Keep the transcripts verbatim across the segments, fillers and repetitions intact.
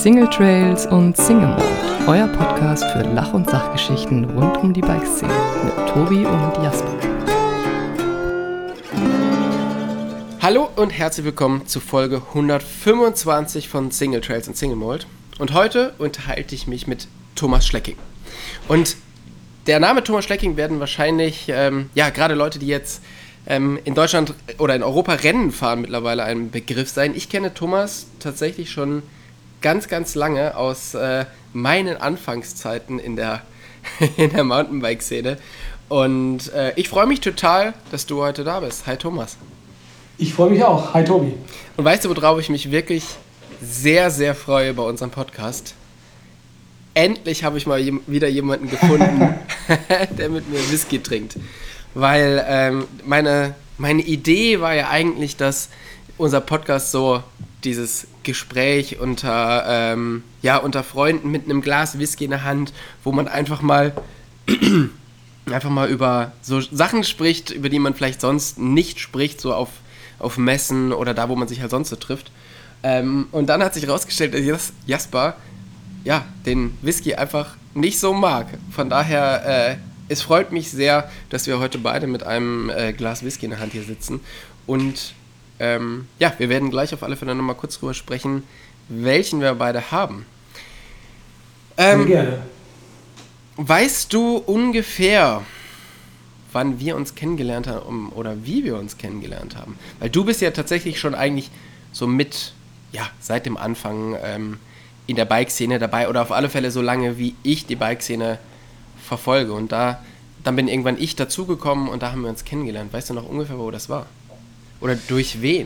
Single Trails und Single Mode, euer Podcast für Lach- und Sachgeschichten rund um die Bikeszene mit Tobi und Jasper. Hallo und herzlich willkommen zu Folge hundertfünfundzwanzig von Single Trails und Single Mode. Und heute unterhalte ich mich mit Thomas Schlecking. Und der Name Thomas Schlecking werden wahrscheinlich, ähm, ja, gerade Leute, die jetzt ähm, in Deutschland oder in Europa Rennen fahren, mittlerweile ein Begriff sein. Ich kenne Thomas tatsächlich schon ganz, ganz lange aus äh, meinen Anfangszeiten in der, in der Mountainbike-Szene. Und äh, ich freue mich total, dass du heute da bist. Hi Thomas. Ich freue mich auch. Hi Tobi. Und weißt du, worauf ich mich wirklich sehr, sehr freue bei unserem Podcast? Endlich habe ich mal jem- wieder jemanden gefunden, der mit mir Whisky trinkt. Weil ähm, meine, meine Idee war ja eigentlich, dass unser Podcast so dieses Gespräch unter, ähm, ja, unter Freunden mit einem Glas Whisky in der Hand, wo man einfach mal, einfach mal über so Sachen spricht, über die man vielleicht sonst nicht spricht, so auf, auf Messen oder da, wo man sich halt sonst so trifft. Ähm, und dann hat sich herausgestellt, dass Jas- Jasper ja, den Whisky einfach nicht so mag. Von daher, äh, es freut mich sehr, dass wir heute beide mit einem äh, Glas Whisky in der Hand hier sitzen. Und ähm, ja, wir werden gleich auf alle Fälle nochmal kurz drüber sprechen, welchen wir beide haben. Ähm, Sehr gerne. Weißt du ungefähr, wann wir uns kennengelernt haben oder wie wir uns kennengelernt haben? Weil du bist ja tatsächlich schon eigentlich so mit, ja, seit dem Anfang ähm, in der Bike-Szene dabei oder auf alle Fälle so lange, wie ich die Bike-Szene verfolge. Und da, dann bin irgendwann ich dazugekommen und da haben wir uns kennengelernt. Weißt du noch ungefähr, wo das war? Oder durch wen?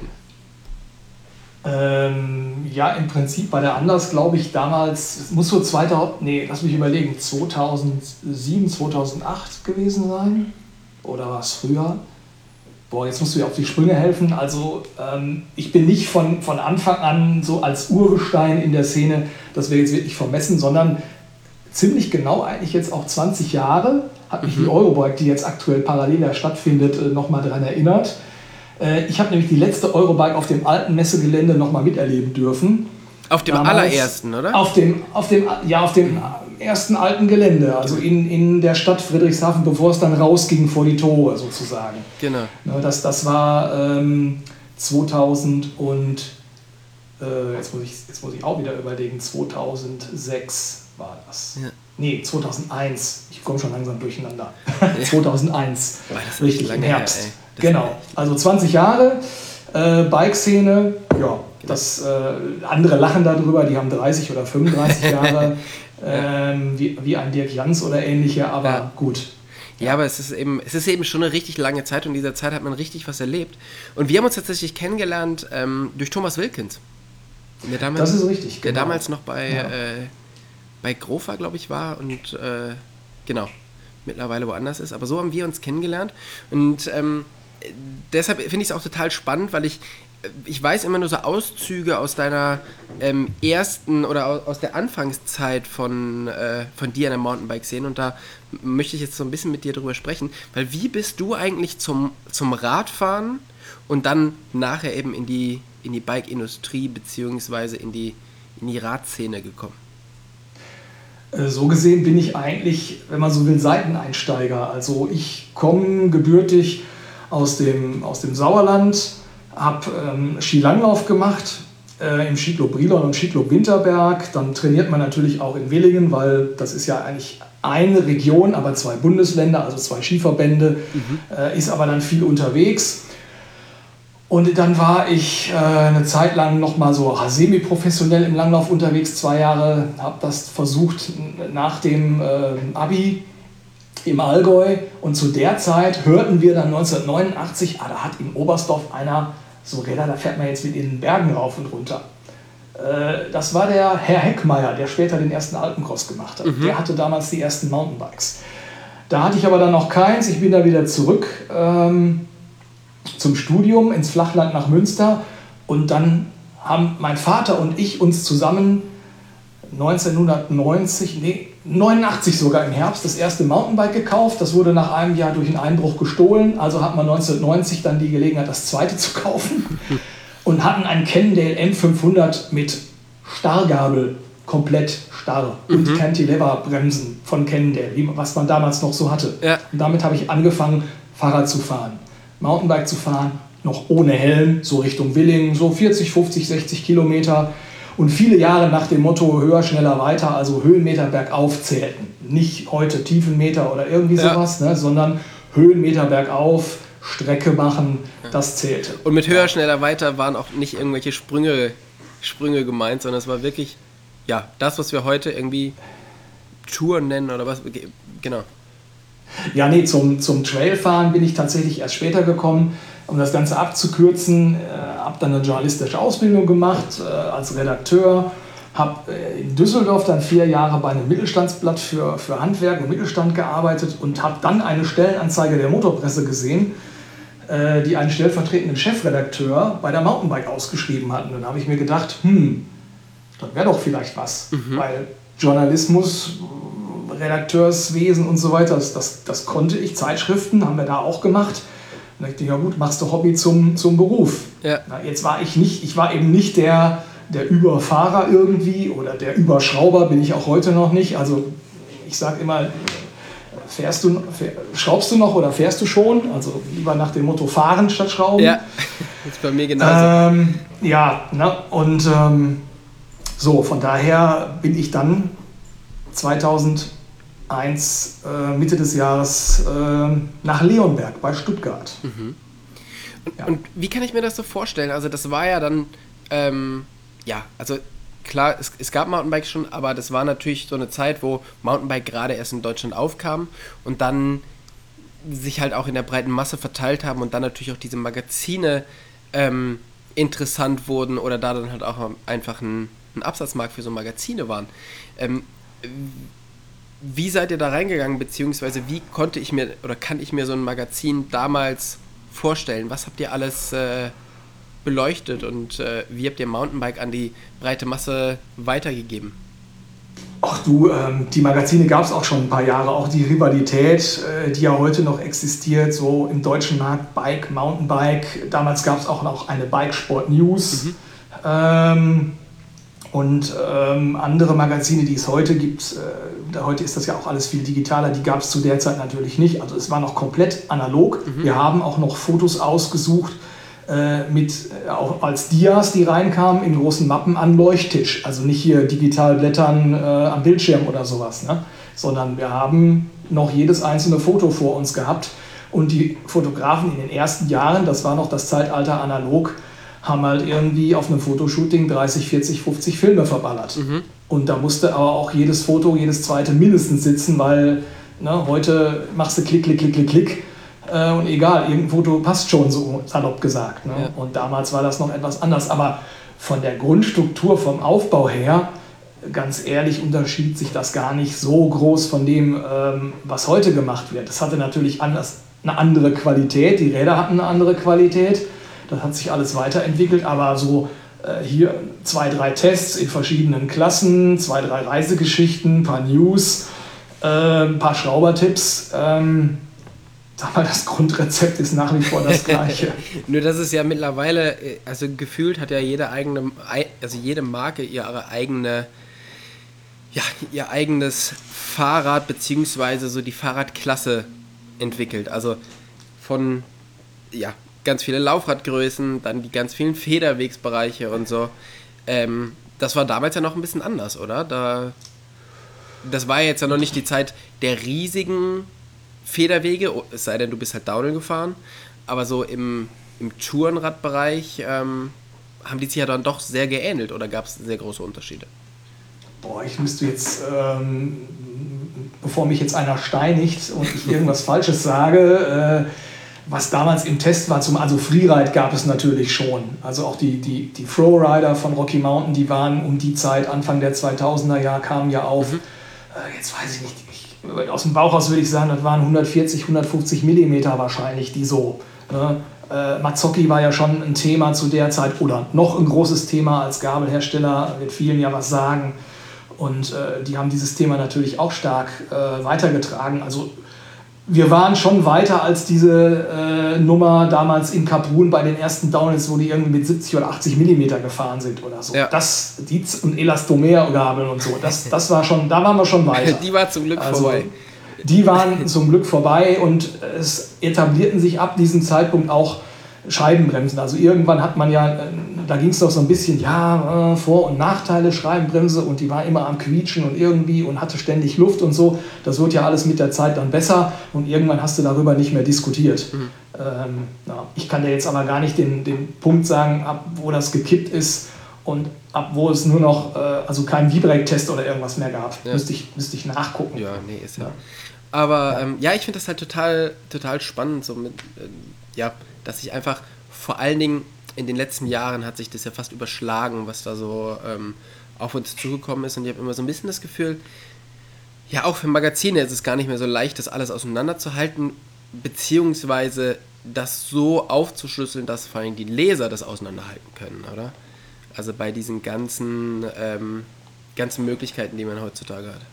Ähm, ja, im Prinzip war der Anlass, glaube ich, damals, es muss so zweitausend, nee, lass mich überlegen, zweitausendsieben, zweitausendacht gewesen sein. Oder war es früher? Boah, jetzt musst du mir auf die Sprünge helfen. Also ähm, ich bin nicht von, von Anfang an so als Urgestein in der Szene, dass wir jetzt wirklich vermessen, sondern ziemlich genau eigentlich jetzt auch zwanzig Jahre hat mich mhm. die Eurobike, die jetzt aktuell parallel da stattfindet, nochmal daran erinnert. Äh, ich habe nämlich die letzte Eurobike auf dem alten Messegelände nochmal miterleben dürfen. Auf dem Damals, allerersten, oder? Auf dem, auf dem, ja, auf dem ersten alten Gelände, also in, in der Stadt Friedrichshafen, bevor es dann rausging vor die Tore sozusagen. Genau. Das, das war ähm, zweitausend und äh, jetzt, muss ich, jetzt muss ich auch wieder überlegen, zweitausendsechs war das. Ja. Nee, zweitausendeins. Ich komme schon langsam durcheinander. Ja. zweitausendeins. Boah, das ist richtig, lange im Herbst. Her, genau, also zwanzig Jahre, äh, Bike-Szene, ja, das, äh, andere lachen darüber, die haben dreißig oder fünfunddreißig Jahre, ähm, wie, wie ein Dirk Jans oder ähnliche, aber ja. gut. Ja, aber es ist eben, es ist eben schon eine richtig lange Zeit und in dieser Zeit hat man richtig was erlebt. Und wir haben uns tatsächlich kennengelernt ähm, durch Thomas Wilkins. Der damals, das ist richtig, Der genau. damals noch bei, ja. äh, bei Grofa, glaube ich, war und äh, genau, mittlerweile woanders ist. Aber so haben wir uns kennengelernt und ähm, deshalb finde ich es auch total spannend, weil ich ich weiß immer nur so Auszüge aus deiner ähm, ersten oder aus der Anfangszeit von, äh, von dir in der Mountainbike-Szene und da möchte ich jetzt so ein bisschen mit dir drüber sprechen, weil wie bist du eigentlich zum, zum Radfahren und dann nachher eben in die, in die Bike-Industrie beziehungsweise in die, in die Radszene gekommen? So gesehen bin ich eigentlich, wenn man so will, Seiteneinsteiger. Also ich komme gebürtig aus dem, aus dem Sauerland, habe ähm, Skilanglauf gemacht äh, im Skiclub Brilon und Skiclub Winterberg. Dann trainiert man natürlich auch in Willingen, weil das ist ja eigentlich eine Region, aber zwei Bundesländer, also zwei Skiverbände, mhm. äh, ist aber dann viel unterwegs. Und dann war ich äh, eine Zeit lang nochmal so semi-professionell im Langlauf unterwegs, zwei Jahre, habe das versucht nach dem äh, Abi im Allgäu. Und zu der Zeit hörten wir dann neunzehnhundertneunundachtzig, ah, da hat in Oberstdorf einer so Räder, da fährt man jetzt mit in den Bergen rauf und runter. Äh, das war der Herr Heckmeier, der später den ersten Alpencross gemacht hat. Mhm. Der hatte damals die ersten Mountainbikes. Da hatte ich aber dann noch keins, ich bin da wieder zurück ähm, zum Studium ins Flachland nach Münster und dann haben mein Vater und ich uns zusammen neunzehnhundertneunzig, nee, neunundachtzig sogar im Herbst das erste Mountainbike gekauft. Das wurde nach einem Jahr durch einen Einbruch gestohlen. Also hat man neunzehnhundertneunzig dann die Gelegenheit, das zweite zu kaufen und hatten einen Cannondale M fünfhundert mit Starrgabel komplett starr. Und Mhm. Cantilever-Bremsen von Cannondale, wie- was man damals noch so hatte. Ja. Und damit habe ich angefangen, Fahrrad zu fahren. Mountainbike zu fahren, noch ohne Helm, so Richtung Willingen, so vierzig, fünfzig, sechzig Kilometer. Und viele Jahre nach dem Motto höher, schneller, weiter, also Höhenmeter bergauf zählten. Nicht heute Tiefenmeter oder irgendwie Ja. sowas, ne, sondern Höhenmeter bergauf, Strecke machen, das zählte. Und mit höher, schneller, weiter waren auch nicht irgendwelche Sprünge, Sprünge gemeint, sondern es war wirklich, ja, das, was wir heute irgendwie Touren nennen oder was, ge- genau. Ja, nee, zum, zum Trailfahren bin ich tatsächlich erst später gekommen. Um das Ganze abzukürzen, äh, habe dann eine journalistische Ausbildung gemacht äh, als Redakteur. Habe äh, in Düsseldorf dann vier Jahre bei einem Mittelstandsblatt für, für Handwerk und Mittelstand gearbeitet und habe dann eine Stellenanzeige der Motorpresse gesehen, äh, die einen stellvertretenden Chefredakteur bei der Mountainbike ausgeschrieben hatten. Und dann habe ich mir gedacht, hm, das wäre doch vielleicht was, Mhm. weil Journalismus, Redakteurswesen und so weiter, das, das, das konnte ich, Zeitschriften haben wir da auch gemacht. Und dachte ich, ja gut, machst du Hobby zum, zum Beruf. Ja. Na, jetzt war ich nicht, ich war eben nicht der, der Überfahrer irgendwie oder der Überschrauber, bin ich auch heute noch nicht. Also ich sage immer, fährst du, fähr, schraubst du noch oder fährst du schon? Also lieber nach dem Motto fahren statt schrauben. Ja, das ist bei mir genauso. Ähm, ja, ne? Und ähm, so, von daher bin ich dann zweitausendeins, äh, Mitte des Jahres, äh, nach Leonberg bei Stuttgart. Mhm. Und, Ja. und wie kann ich mir das so vorstellen? Also das war ja dann, ähm, ja, also klar, es, es gab Mountainbikes schon, aber das war natürlich so eine Zeit, wo Mountainbike gerade erst in Deutschland aufkam und dann sich halt auch in der breiten Masse verteilt haben und dann natürlich auch diese Magazine ähm, interessant wurden oder da dann halt auch einfach ein, ein Absatzmarkt für so Magazine waren. Ähm, wie seid ihr da reingegangen, beziehungsweise wie konnte ich mir oder kann ich mir so ein Magazin damals vorstellen? Was habt ihr alles äh, beleuchtet und äh, wie habt ihr Mountainbike an die breite Masse weitergegeben? Ach du, ähm, die Magazine gab es auch schon ein paar Jahre, auch die Rivalität, äh, die ja heute noch existiert, so im deutschen Markt, Bike, Mountainbike. Damals gab es auch noch eine Bikesport News. Mhm. Ähm, und ähm, andere Magazine, die es heute gibt, äh, da heute ist das ja auch alles viel digitaler, die gab es zu der Zeit natürlich nicht. Also es war noch komplett analog. Mhm. Wir haben auch noch Fotos ausgesucht, äh, mit, äh, auch als Dias, die reinkamen, in großen Mappen an Leuchttisch. Also nicht hier digital blättern äh, am Bildschirm oder sowas, ne? Sondern wir haben noch jedes einzelne Foto vor uns gehabt. Und die Fotografen in den ersten Jahren, das war noch das Zeitalter analog, haben halt irgendwie auf einem Fotoshooting dreißig, vierzig, fünfzig Filme verballert. Mhm. Und da musste aber auch jedes Foto, jedes zweite mindestens sitzen, weil ne, heute machst du Klick, Klick, Klick, Klick, Klick. Äh, und egal, irgendein Foto passt schon, so salopp gesagt. Ne? Ja. Und damals war das noch etwas anders. Aber von der Grundstruktur, vom Aufbau her, ganz ehrlich, unterschied sich das gar nicht so groß von dem, ähm, was heute gemacht wird. Das hatte natürlich anders, eine andere Qualität, die Räder hatten eine andere Qualität. Das hat sich alles weiterentwickelt, aber so äh, hier zwei, drei Tests in verschiedenen Klassen, zwei, drei Reisegeschichten, ein paar News, äh, ein paar Schraubertipps. Ähm, aber das Grundrezept ist nach wie vor das gleiche. Nur das ist ja mittlerweile, also gefühlt hat ja jede eigene, also jede Marke ihre eigene, ja, ihr eigenes Fahrrad beziehungsweise so die Fahrradklasse entwickelt. Also von, ja, ganz viele Laufradgrößen, dann die ganz vielen Federwegsbereiche und so. Ähm, das war damals ja noch ein bisschen anders, oder? Da, das war jetzt ja noch nicht die Zeit der riesigen Federwege, es sei denn, du bist halt Downhill gefahren, aber so im, im Tourenradbereich ähm, haben die sich ja dann doch sehr geähnelt oder gab es sehr große Unterschiede? Boah, ich müsste jetzt, ähm, bevor mich jetzt einer steinigt und ich irgendwas Falsches sage, äh, was damals im Test war, zum, also Freeride gab es natürlich schon. Also auch die, die, die Flowrider von Rocky Mountain, die waren um die Zeit, Anfang der zweitausender Jahre, kamen ja auf. Mhm. Äh, jetzt weiß ich nicht, ich, aus dem Bauch aus würde ich sagen, das waren hundertvierzig, hundertfünfzig Millimeter wahrscheinlich, die so. Ne? Äh, Mazzocchi war ja schon ein Thema zu der Zeit oder noch ein großes Thema als Gabelhersteller, wird vielen ja was sagen. Und äh, die haben dieses Thema natürlich auch stark äh, weitergetragen. Also wir waren schon weiter als diese äh, Nummer damals in Kaprun bei den ersten Downhills, wo die irgendwie mit siebzig oder achtzig Millimeter gefahren sind oder so. Ja. Das, die und Elastomergabeln und so, das, das war schon, da waren wir schon weiter. Die war zum Glück also, vorbei. Die waren zum Glück vorbei und es etablierten sich ab diesem Zeitpunkt auch Scheibenbremsen. Also irgendwann hat man ja, da ging es doch so ein bisschen, ja, äh, Vor- und Nachteile Scheibenbremse und die war immer am Quietschen und irgendwie und hatte ständig Luft und so. Das wird ja alles mit der Zeit dann besser und irgendwann hast du darüber nicht mehr diskutiert. Mhm. Ähm, ja, ich kann dir jetzt aber gar nicht den, den Punkt sagen, ab wo das gekippt ist und ab wo es nur noch, äh, also keinen V-Brake-Test oder irgendwas mehr gab. Ja. Müsste ich, müsste ich nachgucken. Ja, nee, ist ja. ja. Aber ja, ähm, ja ich finde das halt total, total spannend, so mit, äh, ja, dass ich einfach vor allen Dingen in den letzten Jahren hat sich das ja fast überschlagen, was da so ähm, auf uns zugekommen ist. Und ich habe immer so ein bisschen das Gefühl, ja, auch für Magazine ist es gar nicht mehr so leicht, das alles auseinanderzuhalten, beziehungsweise das so aufzuschlüsseln, dass vor allem die Leser das auseinanderhalten können, oder? Also bei diesen ganzen, ähm, ganzen Möglichkeiten, die man heutzutage hat.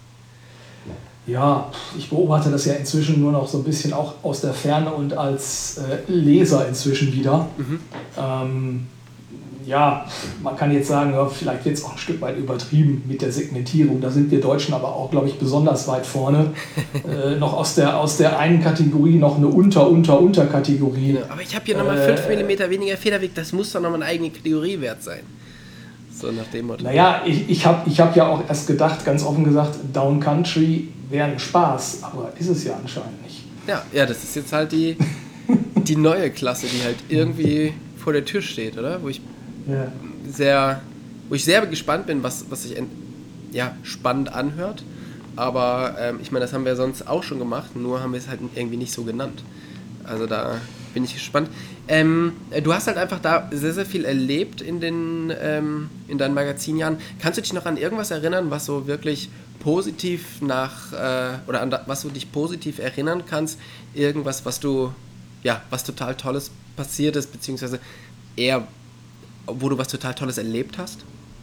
Ja, ich beobachte das ja inzwischen nur noch so ein bisschen auch aus der Ferne und als äh, Leser inzwischen wieder. Mhm. Ähm, ja, man kann jetzt sagen, ja, vielleicht wird es auch ein Stück weit übertrieben mit der Segmentierung. Da sind wir Deutschen aber auch, glaube ich, besonders weit vorne. äh, noch aus der, aus der einen Kategorie noch eine Unter-Unter-Unterkategorie. Ja, aber ich habe hier nochmal äh, fünf Millimeter weniger Federweg, das muss doch nochmal eine eigene Kategorie wert sein. So nach dem Motto. Naja, ich, ich habe ich hab ja auch erst gedacht, ganz offen gesagt, Down Country wäre ein Spaß, aber ist es ja anscheinend nicht. Ja, ja, das ist jetzt halt die, die neue Klasse, die halt irgendwie vor der Tür steht, oder? Wo ich ja. sehr, wo ich sehr gespannt bin, was, was sich ja, spannend anhört. Aber ähm, ich meine, das haben wir sonst auch schon gemacht, nur haben wir es halt irgendwie nicht so genannt. Also da bin ich gespannt. Ähm, du hast halt einfach da sehr, sehr viel erlebt in, den, ähm, in deinen Magazinjahren. Kannst du dich noch an irgendwas erinnern, was so wirklich positiv nach, äh, oder an was du dich positiv erinnern kannst? Irgendwas, was du, ja, was total Tolles passiert ist, beziehungsweise eher, wo du was total Tolles erlebt hast?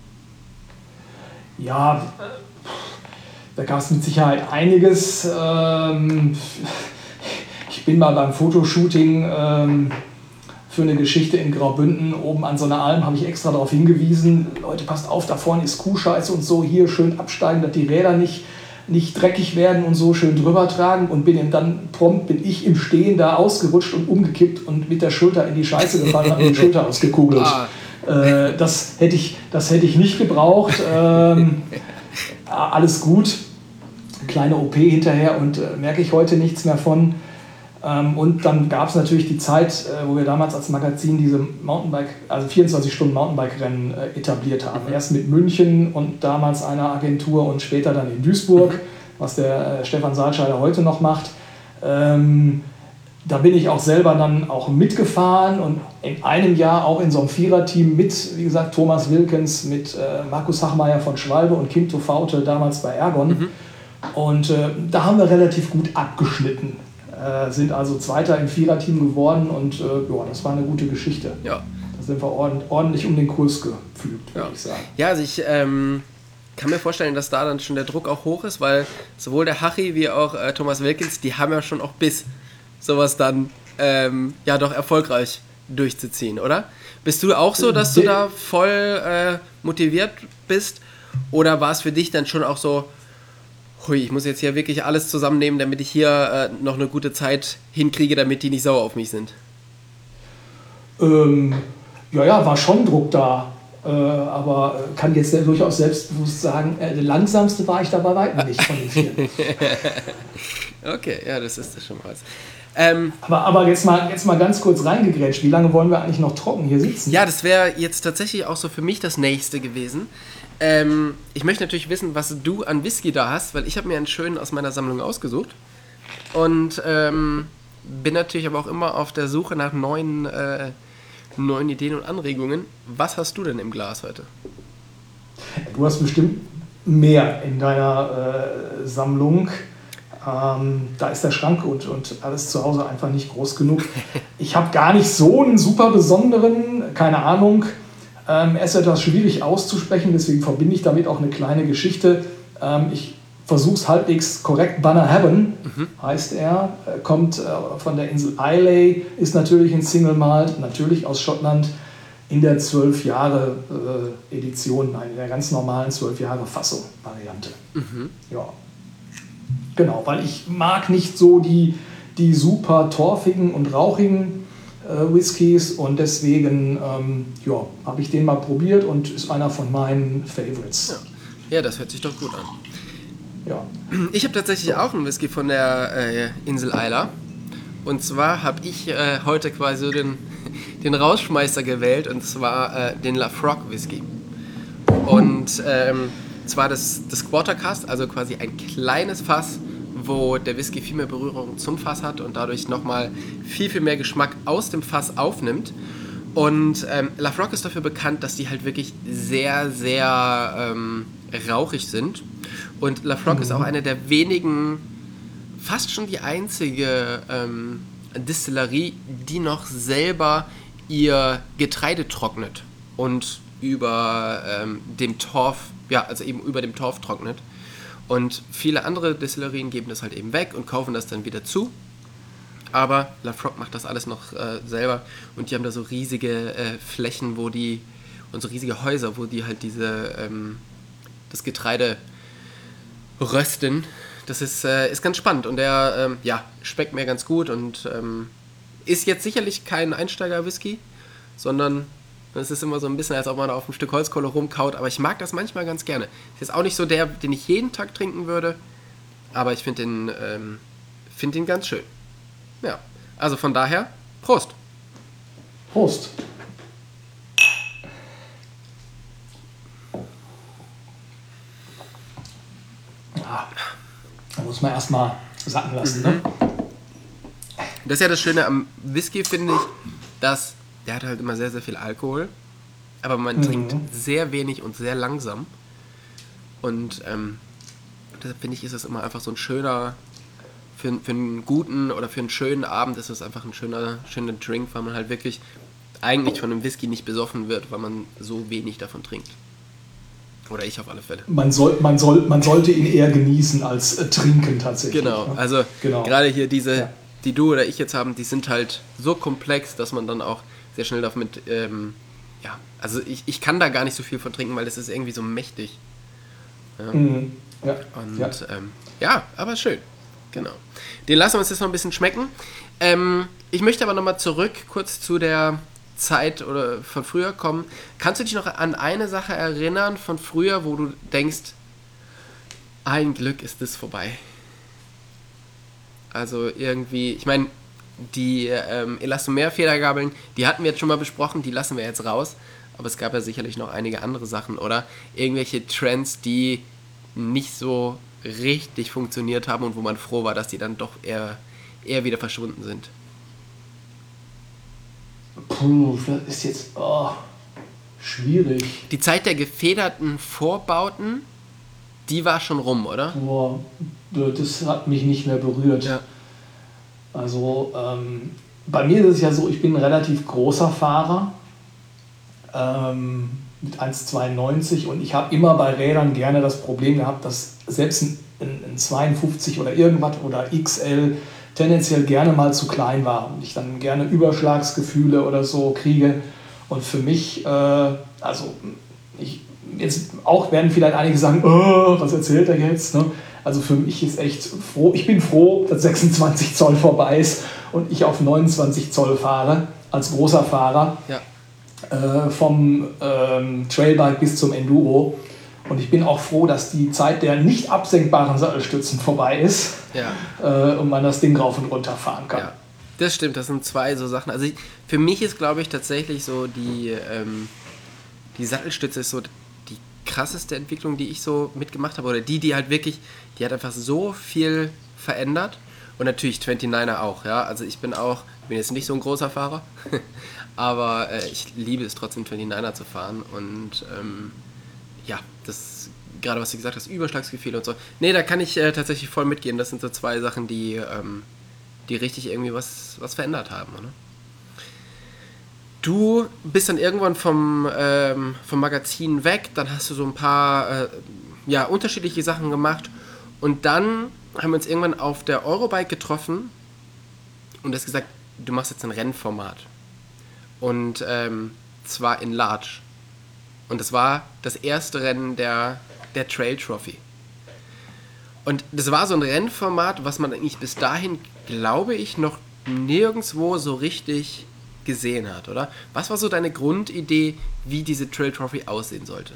Ja, da gab es mit Sicherheit einiges. Ähm, ich bin mal beim Fotoshooting ähm, für eine Geschichte in Graubünden oben an so einer Alm, habe ich extra darauf hingewiesen, Leute, passt auf, da vorne ist Kuhscheiße und so, hier schön absteigen, dass die Räder nicht, nicht dreckig werden und so schön drüber tragen und bin dann prompt, bin ich im Stehen da ausgerutscht und umgekippt und mit der Schulter in die Scheiße gefallen und habe mir die Schulter ausgekugelt. Ah. Äh, das, hätte ich, das hätte ich nicht gebraucht. Ähm, alles gut. Kleine O P hinterher und äh, merke ich heute nichts mehr von. Ähm, und dann gab es natürlich die Zeit, äh, wo wir damals als Magazin diese Mountainbike, also vierundzwanzig Stunden Mountainbike-Rennen äh, etabliert haben. Mhm. Erst mit München und damals einer Agentur und später dann in Duisburg, mhm. was der äh, Stefan Salscheider heute noch macht. Ähm, da bin ich auch selber dann auch mitgefahren und in einem Jahr auch in so einem Viererteam mit, wie gesagt, Thomas Wilkens, mit äh, Markus Hachmeier von Schwalbe und Kim Tofaute damals bei Ergon. Mhm. Und äh, da haben wir relativ gut abgeschnitten. Äh, sind also Zweiter im Viererteam geworden und äh, ja, das war eine gute Geschichte. Ja. Da sind wir ordentlich, ordentlich um den Kurs gepflügt, würde ja. ich sagen. Ja, also ich ähm, kann mir vorstellen, dass da dann schon der Druck auch hoch ist, weil sowohl der Hachi wie auch äh, Thomas Wilkins, die haben ja schon auch Biss, sowas dann ähm, ja doch erfolgreich durchzuziehen, oder? Bist du auch so, dass du da voll äh, motiviert bist? Oder war es für dich dann schon auch so, hui, ich muss jetzt hier wirklich alles zusammennehmen, damit ich hier äh, noch eine gute Zeit hinkriege, damit die nicht sauer auf mich sind? Ähm, ja, ja, war schon Druck da. Äh, aber kann jetzt durchaus selbstbewusst sagen, äh, der langsamste war ich da bei weitem nicht von den vier. Okay, ja, das ist das schon mal. Ähm, aber aber jetzt, mal, jetzt mal ganz kurz reingegrätscht, wie lange wollen wir eigentlich noch trocken hier sitzen? Ja, das wäre jetzt tatsächlich auch so für mich das Nächste gewesen. Ähm, ich möchte natürlich wissen, was du an Whisky da hast, weil ich habe mir einen schönen aus meiner Sammlung ausgesucht und ähm, bin natürlich aber auch immer auf der Suche nach neuen, äh, neuen Ideen und Anregungen. Was hast du denn im Glas heute? Du hast bestimmt mehr in deiner äh, Sammlung. Ähm, da ist der Schrank und, und alles zu Hause einfach nicht groß genug. Ich habe gar nicht so einen super besonderen, keine Ahnung. Ähm, er ist etwas schwierig auszusprechen, deswegen verbinde ich damit auch eine kleine Geschichte. Ähm, ich versuch's halbwegs korrekt. Bunnahabhain mhm. heißt er, kommt äh, von der Insel Islay, ist natürlich ein Single Malt, natürlich aus Schottland, in der zwölf Jahre äh, Edition, in der ganz normalen zwölf Jahre Fassung Variante. Mhm. Ja. Genau, weil ich mag nicht so die, die super torfigen und rauchigen äh, Whiskys und deswegen ähm, ja, habe ich den mal probiert und ist einer von meinen Favorites. Ja, ja, das hört sich doch gut an. Ja. Ich habe tatsächlich auch einen Whisky von der äh, Insel Islay. Und zwar habe ich äh, heute quasi so den, den Rausschmeißer gewählt, und zwar äh, den Lafroig Whisky. Und ähm, zwar das, das Quarter Cask, also quasi ein kleines Fass, wo der Whisky viel mehr Berührung zum Fass hat und dadurch nochmal viel, viel mehr Geschmack aus dem Fass aufnimmt. Und ähm, Lafroig ist dafür bekannt, dass die halt wirklich sehr, sehr ähm, rauchig sind. Und Lafroig mhm. ist auch eine der wenigen, fast schon die einzige ähm, Distillerie, die noch selber ihr Getreide trocknet und über ähm, dem Torf, ja, also eben über dem Torf trocknet. Und viele andere Destillerien geben das halt eben weg und kaufen das dann wieder zu. Aber Lafroig macht das alles noch äh, selber, und die haben da so riesige äh, Flächen, wo die, und so riesige Häuser, wo die halt diese, ähm, das Getreide rösten. Das ist, äh, ist ganz spannend, und der ähm, ja, schmeckt mir ganz gut und ähm, ist jetzt sicherlich kein Einsteiger-Whisky, sondern es ist immer so ein bisschen, als ob man auf ein Stück Holzkohle rumkaut, aber ich mag das manchmal ganz gerne. Ist jetzt auch nicht so der, den ich jeden Tag trinken würde, aber ich finde den, ähm, find den ganz schön. Ja, also von daher, Prost! Prost! Ja, da muss man erstmal sacken lassen, mhm. ne? Das ist ja das Schöne am Whisky, finde ich, dass der hat halt immer sehr, sehr viel Alkohol, aber man mhm. trinkt sehr wenig und sehr langsam. Und ähm, deshalb finde ich, ist es immer einfach so ein schöner, für, für einen guten oder für einen schönen Abend ist es einfach ein schöner, schöner Drink, weil man halt wirklich eigentlich von einem Whisky nicht besoffen wird, weil man so wenig davon trinkt. Oder ich auf alle Fälle. Man, soll, man, soll, man sollte ihn eher genießen als äh, trinken tatsächlich. Genau, ne? also genau. gerade hier diese, ja. die du oder ich jetzt haben, die sind halt so komplex, dass man dann auch sehr schnell damit, ähm, ja, also ich, ich kann da gar nicht so viel von trinken, weil das ist irgendwie so mächtig. Ja, mhm. ja. Und ja. Ähm, ja, aber schön. Genau. Den lassen wir uns jetzt noch ein bisschen schmecken. Ähm, ich möchte aber nochmal zurück kurz zu der Zeit oder von früher kommen. Kannst du dich noch an eine Sache erinnern von früher, wo du denkst, ein Glück ist das vorbei? Also irgendwie, ich meine, die ähm, Elastomer-Federgabeln, die hatten wir jetzt schon mal besprochen, die lassen wir jetzt raus. Aber es gab ja sicherlich noch einige andere Sachen, oder? Irgendwelche Trends, die nicht so richtig funktioniert haben und wo man froh war, dass die dann doch eher, eher wieder verschwunden sind. Puh, das ist jetzt oh, schwierig. Die Zeit der gefederten Vorbauten, die war schon rum, oder? Boah, das hat mich nicht mehr berührt. Ja. Also ähm, bei mir ist es ja so, ich bin ein relativ großer Fahrer ähm, mit eins Komma zweiundneunzig und ich habe immer bei Rädern gerne das Problem gehabt, dass selbst ein, ein zweiundfünfzig oder irgendwas oder X L tendenziell gerne mal zu klein war und ich dann gerne Überschlagsgefühle oder so kriege. Und für mich, äh, also ich, jetzt auch werden vielleicht einige sagen, oh, was erzählt er jetzt? Ne? Also für mich ist echt froh, ich bin froh, dass sechsundzwanzig Zoll vorbei ist und ich auf neunundzwanzig Zoll fahre, als großer Fahrer, ja. äh, vom ähm, Trailbike bis zum Enduro. Und ich bin auch froh, dass die Zeit der nicht absenkbaren Sattelstützen vorbei ist, ja. äh, und man das Ding rauf und runter fahren kann. Ja, das stimmt, das sind zwei so Sachen. Also ich, für mich ist, glaube ich, tatsächlich so die, ähm, die Sattelstütze ist so die krasseste Entwicklung, die ich so mitgemacht habe. Oder die, die halt wirklich, die hat einfach so viel verändert. Und natürlich neunundneunziger auch, ja. Also ich bin auch, bin jetzt nicht so ein großer Fahrer, aber äh, ich liebe es trotzdem, neunundneunziger zu fahren. Und ähm, ja, das, gerade was du gesagt hast, Überschlagsgefühle und so. Nee, da kann ich äh, tatsächlich voll mitgehen. Das sind so zwei Sachen, die, ähm, die richtig irgendwie was, was verändert haben, oder? Du bist dann irgendwann vom, ähm, vom Magazin weg, dann hast du so ein paar äh, ja, unterschiedliche Sachen gemacht Und dann haben wir uns irgendwann auf der Eurobike getroffen und hast gesagt, du machst jetzt ein Rennformat. Und ähm, zwar in Large. Und das war das erste Rennen der, der Trail Trophy. Und das war so ein Rennformat, was man eigentlich bis dahin, glaube ich, noch nirgendwo so richtig gesehen hat, oder? Was war so deine Grundidee, wie diese Trail Trophy aussehen sollte?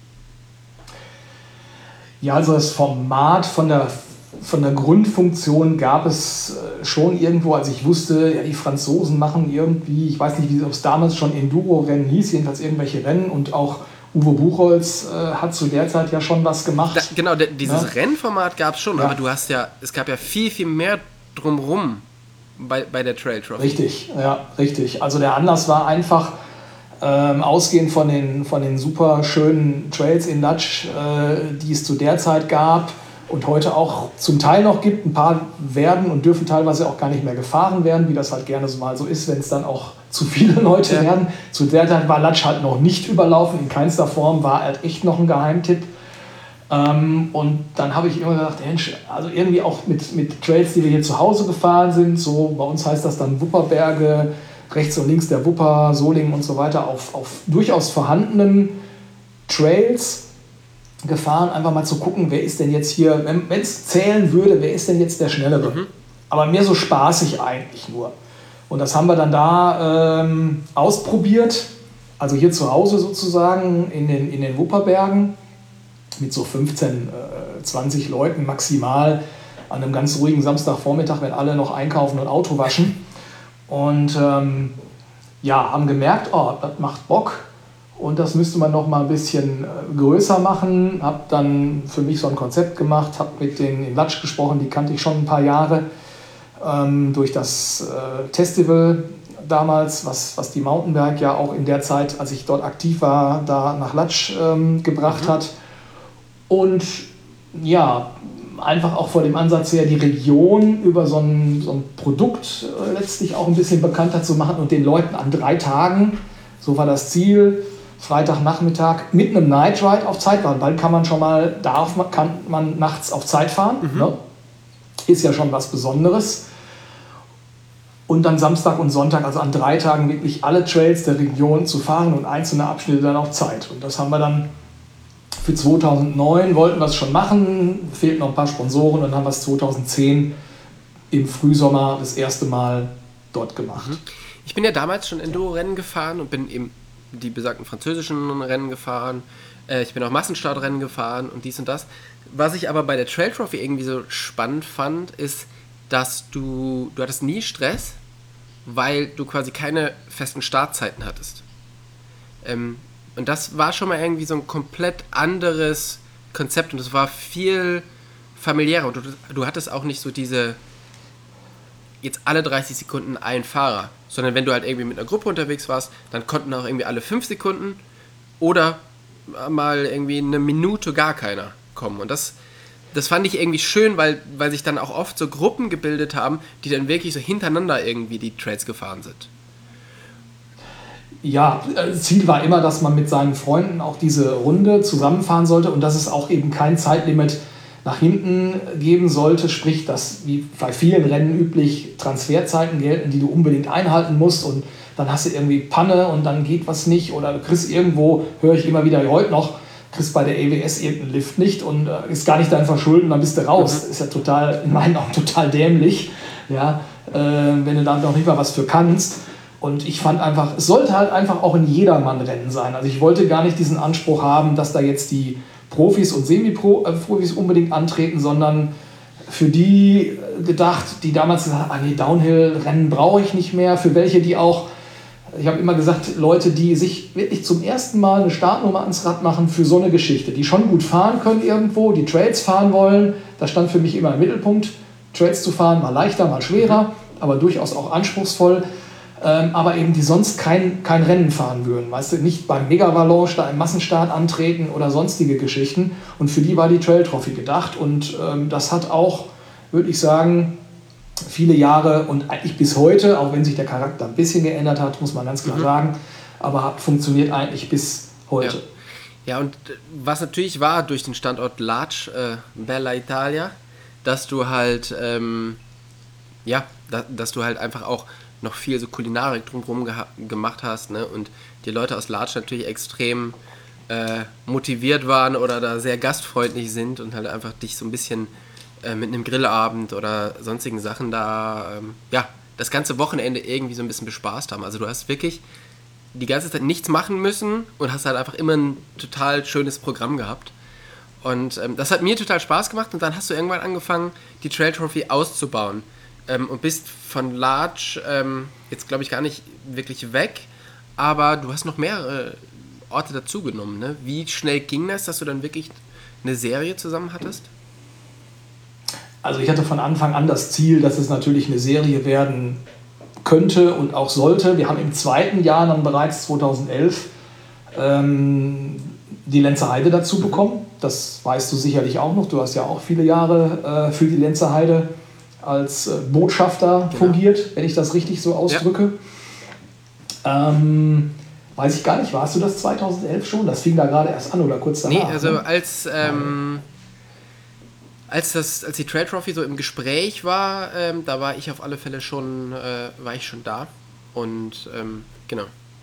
Ja, also das Format von der, von der Grundfunktion gab es schon irgendwo, als ich wusste, ja, die Franzosen machen irgendwie, ich weiß nicht, ob es damals schon Enduro-Rennen hieß, jedenfalls irgendwelche Rennen, und auch Uwe Buchholz äh, hat zu der Zeit ja schon was gemacht. Da, genau, de, dieses ja. Rennformat gab es schon, ja. aber du hast ja, es gab ja viel, viel mehr drumrum bei, bei der Trail Trophy. Richtig, ja, richtig. Also der Anlass war einfach, ähm, ausgehend von den, von den super schönen Trails in Latsch, äh, die es zu der Zeit gab und heute auch zum Teil noch gibt. Ein paar werden und dürfen teilweise auch gar nicht mehr gefahren werden, wie das halt gerne so mal so ist, wenn es dann auch zu viele Leute ja. werden. Zu der Zeit war Latsch halt noch nicht überlaufen, in keinster Form, war halt echt noch ein Geheimtipp. Ähm, und dann habe ich immer gedacht, Mensch, also irgendwie auch mit, mit Trails, die wir hier zu Hause gefahren sind, so bei uns heißt das dann Wupperberge, rechts und links der Wupper, Solingen und so weiter, auf, auf durchaus vorhandenen Trails gefahren, einfach mal zu gucken, wer ist denn jetzt hier, wenn es zählen würde, wer ist denn jetzt der Schnellere? Mhm. Aber mehr so spaßig eigentlich nur. Und das haben wir dann da ähm, ausprobiert, also hier zu Hause sozusagen in den, in den Wupperbergen mit so fünfzehn, zwanzig Leuten maximal an einem ganz ruhigen Samstagvormittag, wenn alle noch einkaufen und Auto waschen. Und ähm, ja, haben gemerkt, oh, das macht Bock und das müsste man noch mal ein bisschen äh, größer machen. Hab dann für mich so ein Konzept gemacht, hab mit denen in Latsch gesprochen, die kannte ich schon ein paar Jahre ähm, durch das äh, Festival damals, was, was die Mountainbike ja auch in der Zeit, als ich dort aktiv war, da nach Latsch ähm, gebracht mhm. hat. Und ja, einfach auch vor dem Ansatz her, die Region über so ein, so ein Produkt äh, letztlich auch ein bisschen bekannter zu machen und den Leuten an drei Tagen, so war das Ziel, Freitagnachmittag mit einem Night Ride auf Zeit fahren. Bald kann man schon mal, darf man, kann man nachts auf Zeit fahren, mhm. ne? Ist ja schon was Besonderes. Und dann Samstag und Sonntag, also an drei Tagen wirklich alle Trails der Region zu fahren und einzelne Abschnitte dann auf Zeit. Und das haben wir dann für zweitausendneun, wollten wir es schon machen, fehlten noch ein paar Sponsoren und dann haben wir es zweitausendzehn im Frühsommer das erste Mal dort gemacht. Ich bin ja damals schon Enduro-Rennen gefahren und bin eben die besagten französischen Rennen gefahren. Ich bin auch Massenstartrennen gefahren und dies und das. Was ich aber bei der Trail Trophy irgendwie so spannend fand, ist, dass du, du hattest nie Stress, weil du quasi keine festen Startzeiten hattest. Ähm, und das war schon mal irgendwie so ein komplett anderes Konzept und es war viel familiärer. Und du, du hattest auch nicht so diese jetzt alle dreißig Sekunden ein Fahrer, sondern wenn du halt irgendwie mit einer Gruppe unterwegs warst, dann konnten auch irgendwie alle fünf Sekunden oder mal irgendwie eine Minute gar keiner kommen. Und das, das fand ich irgendwie schön, weil, weil sich dann auch oft so Gruppen gebildet haben, die dann wirklich so hintereinander irgendwie die Trails gefahren sind. Ja, Ziel war immer, dass man mit seinen Freunden auch diese Runde zusammenfahren sollte und dass es auch eben kein Zeitlimit nach hinten geben sollte, sprich, dass wie bei vielen Rennen üblich Transferzeiten gelten, die du unbedingt einhalten musst und dann hast du irgendwie Panne und dann geht was nicht oder du kriegst irgendwo, höre ich immer wieder heute noch, kriegst bei der E W S irgendeinen Lift nicht und äh, ist gar nicht dein Verschulden, dann bist du raus. Mhm. Ist ja total, in meinen Augen total dämlich, ja, äh, wenn du da noch nicht mal was für kannst. Und ich fand einfach, es sollte halt einfach auch ein Jedermann-Rennen sein. Also ich wollte gar nicht diesen Anspruch haben, dass da jetzt die Profis und Semi-Profis unbedingt antreten, sondern für die gedacht, die damals gesagt haben, ah nee, Downhill-Rennen brauche ich nicht mehr. Für welche, die auch, ich habe immer gesagt, Leute, die sich wirklich zum ersten Mal eine Startnummer ans Rad machen für so eine Geschichte, die schon gut fahren können irgendwo, die Trails fahren wollen. Das stand für mich immer im Mittelpunkt. Trails zu fahren, mal leichter, mal schwerer, aber durchaus auch anspruchsvoll. Ähm, aber eben die sonst kein, kein Rennen fahren würden, weißt du, nicht beim Megavalanche da im Massenstart antreten oder sonstige Geschichten und für die war die Trail Trophy gedacht und ähm, das hat auch, würde ich sagen, viele Jahre und eigentlich bis heute, auch wenn sich der Charakter ein bisschen geändert hat, muss man ganz klar mhm. sagen, aber hat funktioniert eigentlich bis heute. Ja, und was natürlich war durch den Standort Larch, äh, Bella Italia, dass du halt, ähm, ja, da, dass du halt einfach auch noch viel so Kulinarik drumherum geha- gemacht hast, ne? Und die Leute aus Larch natürlich extrem äh, motiviert waren oder da sehr gastfreundlich sind und halt einfach dich so ein bisschen äh, mit einem Grillabend oder sonstigen Sachen da, ähm, ja, das ganze Wochenende irgendwie so ein bisschen bespaßt haben. Also du hast wirklich die ganze Zeit nichts machen müssen und hast halt einfach immer ein total schönes Programm gehabt. Und ähm, das hat mir total Spaß gemacht und dann hast du irgendwann angefangen, die Trail Trophy auszubauen ähm, und bist von Larch ähm, jetzt, glaube ich, gar nicht wirklich weg, aber du hast noch mehrere Orte dazugenommen. Ne? Wie schnell ging das, dass du dann wirklich eine Serie zusammen hattest? Also ich hatte von Anfang an das Ziel, dass es natürlich eine Serie werden könnte und auch sollte. Wir haben im zweiten Jahr dann bereits zweitausendelf ähm, die Lenzer Heide dazu bekommen. Das weißt du sicherlich auch noch. Du hast ja auch viele Jahre äh, für die Lenzer Heide als äh, Botschafter genau. fungiert, wenn ich das richtig so ausdrücke. Ja. Ähm, weiß ich gar nicht, warst du das zweitausendelf schon? Das fing da gerade erst an oder kurz danach? Nee, also ne? als... Ähm Als, das, als die Trail Trophy so im Gespräch war, ähm, da war ich auf alle Fälle schon, äh, war ich schon da. Und ähm, genau.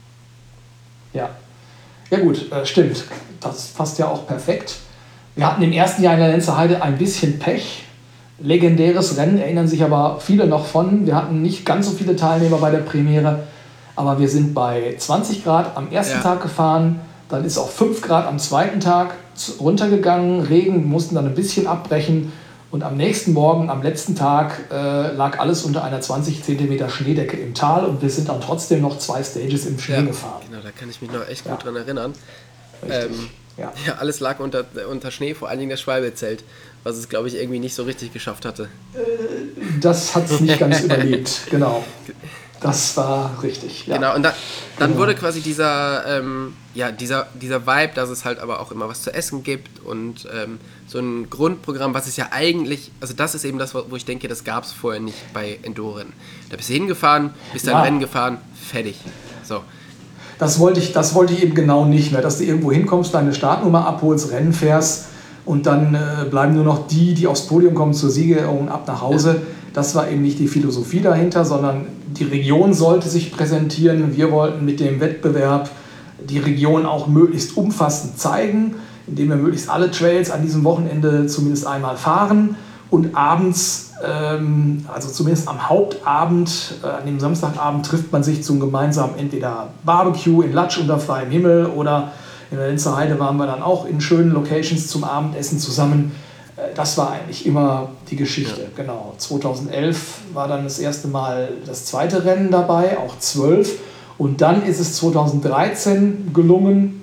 Ja, ja gut, äh, stimmt. Das passt ja auch perfekt. Wir hatten im ersten Jahr in der Lenzer Heide ein bisschen Pech. Legendäres Rennen, erinnern sich aber viele noch von. Wir hatten nicht ganz so viele Teilnehmer bei der Premiere, aber wir sind bei zwanzig Grad am ersten ja. Tag gefahren. Dann ist auf fünf Grad am zweiten Tag runtergegangen, Regen, mussten dann ein bisschen abbrechen und am nächsten Morgen, am letzten Tag, äh, lag alles unter einer zwanzig Zentimeter Schneedecke im Tal und wir sind dann trotzdem noch zwei Stages im Schnee ja, gefahren. Genau, da kann ich mich noch echt gut ja. dran erinnern. Ähm, ja. ja, alles lag unter, unter Schnee, vor allen Dingen das Schwalbezelt, was es, glaube ich, irgendwie nicht so richtig geschafft hatte. Äh, das hat es nicht ganz überlebt, genau. Das war richtig, ja. Genau, und da, dann genau. wurde quasi dieser, ähm, ja, dieser, dieser Vibe, dass es halt aber auch immer was zu essen gibt und ähm, so ein Grundprogramm, was es ja eigentlich, also das ist eben das, wo ich denke, das gab es vorher nicht bei Enduren. Da bist du hingefahren, bist dann ja. Rennen gefahren, fertig. So. Das wollte ich, das wollte ich eben genau nicht mehr, dass du irgendwo hinkommst, deine Startnummer abholst, Rennen fährst und dann äh, bleiben nur noch die, die aufs Podium kommen zur Siegerehrung ab nach Hause. Ja. Das war eben nicht die Philosophie dahinter, sondern die Region sollte sich präsentieren. Wir wollten mit dem Wettbewerb die Region auch möglichst umfassend zeigen, indem wir möglichst alle Trails an diesem Wochenende zumindest einmal fahren und abends, ähm, also zumindest am Hauptabend, äh, an dem Samstagabend trifft man sich zum gemeinsamen entweder Barbecue in Latsch unter freiem Himmel oder in der Lenzer Heide waren wir dann auch in schönen Locations zum Abendessen zusammen. Das war eigentlich immer die Geschichte, ja. genau. zweitausendelf war dann das erste Mal das zweite Rennen dabei, auch zwölf. Und dann ist es zweitausenddreizehn gelungen,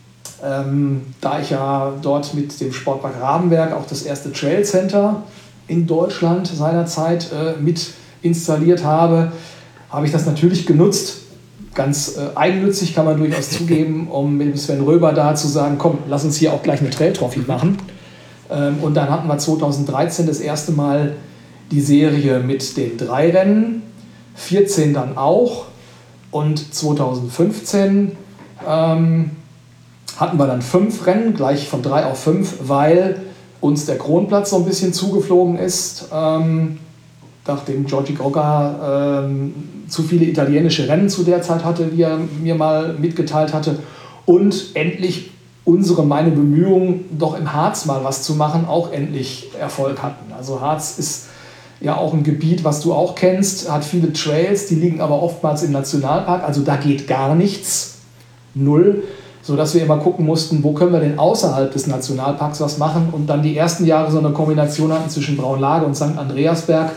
ähm, da ich ja dort mit dem Sportpark Rabenberg auch das erste Trail Center in Deutschland seinerzeit äh, mit installiert habe, habe ich das natürlich genutzt. Ganz äh, eigennützig kann man durchaus zugeben, um mit Sven Röber da zu sagen, komm, lass uns hier auch gleich eine Trail Trophy machen. Und dann hatten wir zweitausenddreizehn das erste Mal die Serie mit den drei Rennen, vierzehn dann auch und zweitausendfünfzehn ähm, hatten wir dann fünf Rennen, gleich von drei auf fünf, weil uns der Kronplatz so ein bisschen zugeflogen ist, ähm, nachdem Giorgi Grocka ähm, zu viele italienische Rennen zu der Zeit hatte, wie er mir mal mitgeteilt hatte, und endlich unsere, meine Bemühungen, doch im Harz mal was zu machen, auch endlich Erfolg hatten. Also Harz ist ja auch ein Gebiet, was du auch kennst, hat viele Trails, die liegen aber oftmals im Nationalpark, also da geht gar nichts, null, sodass wir immer gucken mussten, wo können wir denn außerhalb des Nationalparks was machen, und dann die ersten Jahre so eine Kombination hatten zwischen Braunlage und Sankt Andreasberg.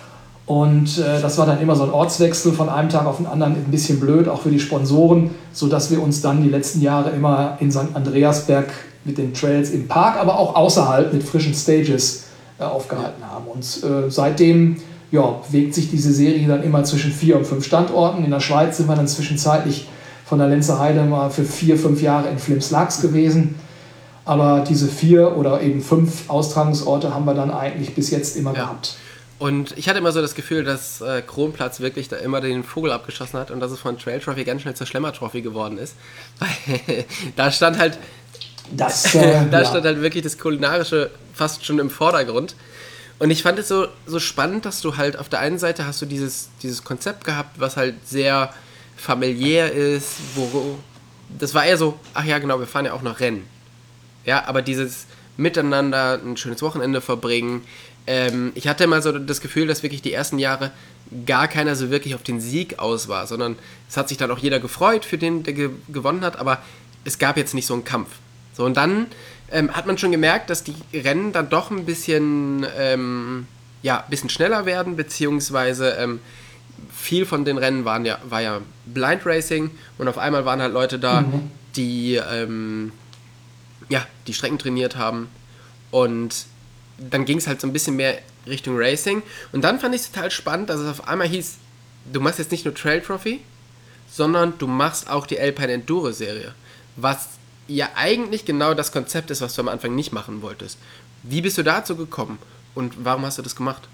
Und äh, das war dann immer so ein Ortswechsel von einem Tag auf den anderen, ein bisschen blöd, auch für die Sponsoren, sodass wir uns dann die letzten Jahre immer in Sankt Andreasberg mit den Trails im Park, aber auch außerhalb mit frischen Stages äh, aufgehalten haben. Und äh, seitdem ja, bewegt sich diese Serie dann immer zwischen vier und fünf Standorten. In der Schweiz sind wir dann zwischenzeitlich von der Lenzer Heide mal für vier, fünf Jahre in Flims-Lax gewesen. Aber diese vier oder eben fünf Austragungsorte haben wir dann eigentlich bis jetzt immer ja. gehabt. Und ich hatte immer so das Gefühl, dass äh, Kronplatz wirklich da immer den Vogel abgeschossen hat und dass es von Trail Trophy ganz schnell zur Schlemmer Trophy geworden ist. Da stand halt Das, äh, da ja. stand halt wirklich das Kulinarische fast schon im Vordergrund. Und ich fand es so, so spannend, dass du halt auf der einen Seite hast du dieses, dieses Konzept gehabt, was halt sehr familiär ist, wo das war eher so, ach ja genau, wir fahren ja auch noch Rennen. Ja, aber dieses Miteinander, ein schönes Wochenende verbringen. Ähm, ich hatte immer so das Gefühl, dass wirklich die ersten Jahre gar keiner so wirklich auf den Sieg aus war, sondern es hat sich dann auch jeder gefreut für den, der ge- gewonnen hat, aber es gab jetzt nicht so einen Kampf. So, und dann ähm, hat man schon gemerkt, dass die Rennen dann doch ein bisschen, ähm, ja, ein bisschen schneller werden, beziehungsweise ähm, viel von den Rennen waren ja, war ja Blind Racing und auf einmal waren halt Leute da, mhm. die, ähm, ja, die Strecken trainiert haben und dann ging es halt so ein bisschen mehr Richtung Racing und dann fand ich es total spannend, dass es auf einmal hieß, du machst jetzt nicht nur Trail Trophy, sondern du machst auch die Alpine Enduro Serie, was ja eigentlich genau das Konzept ist, was du am Anfang nicht machen wolltest. Wie bist du dazu gekommen und warum hast du das gemacht?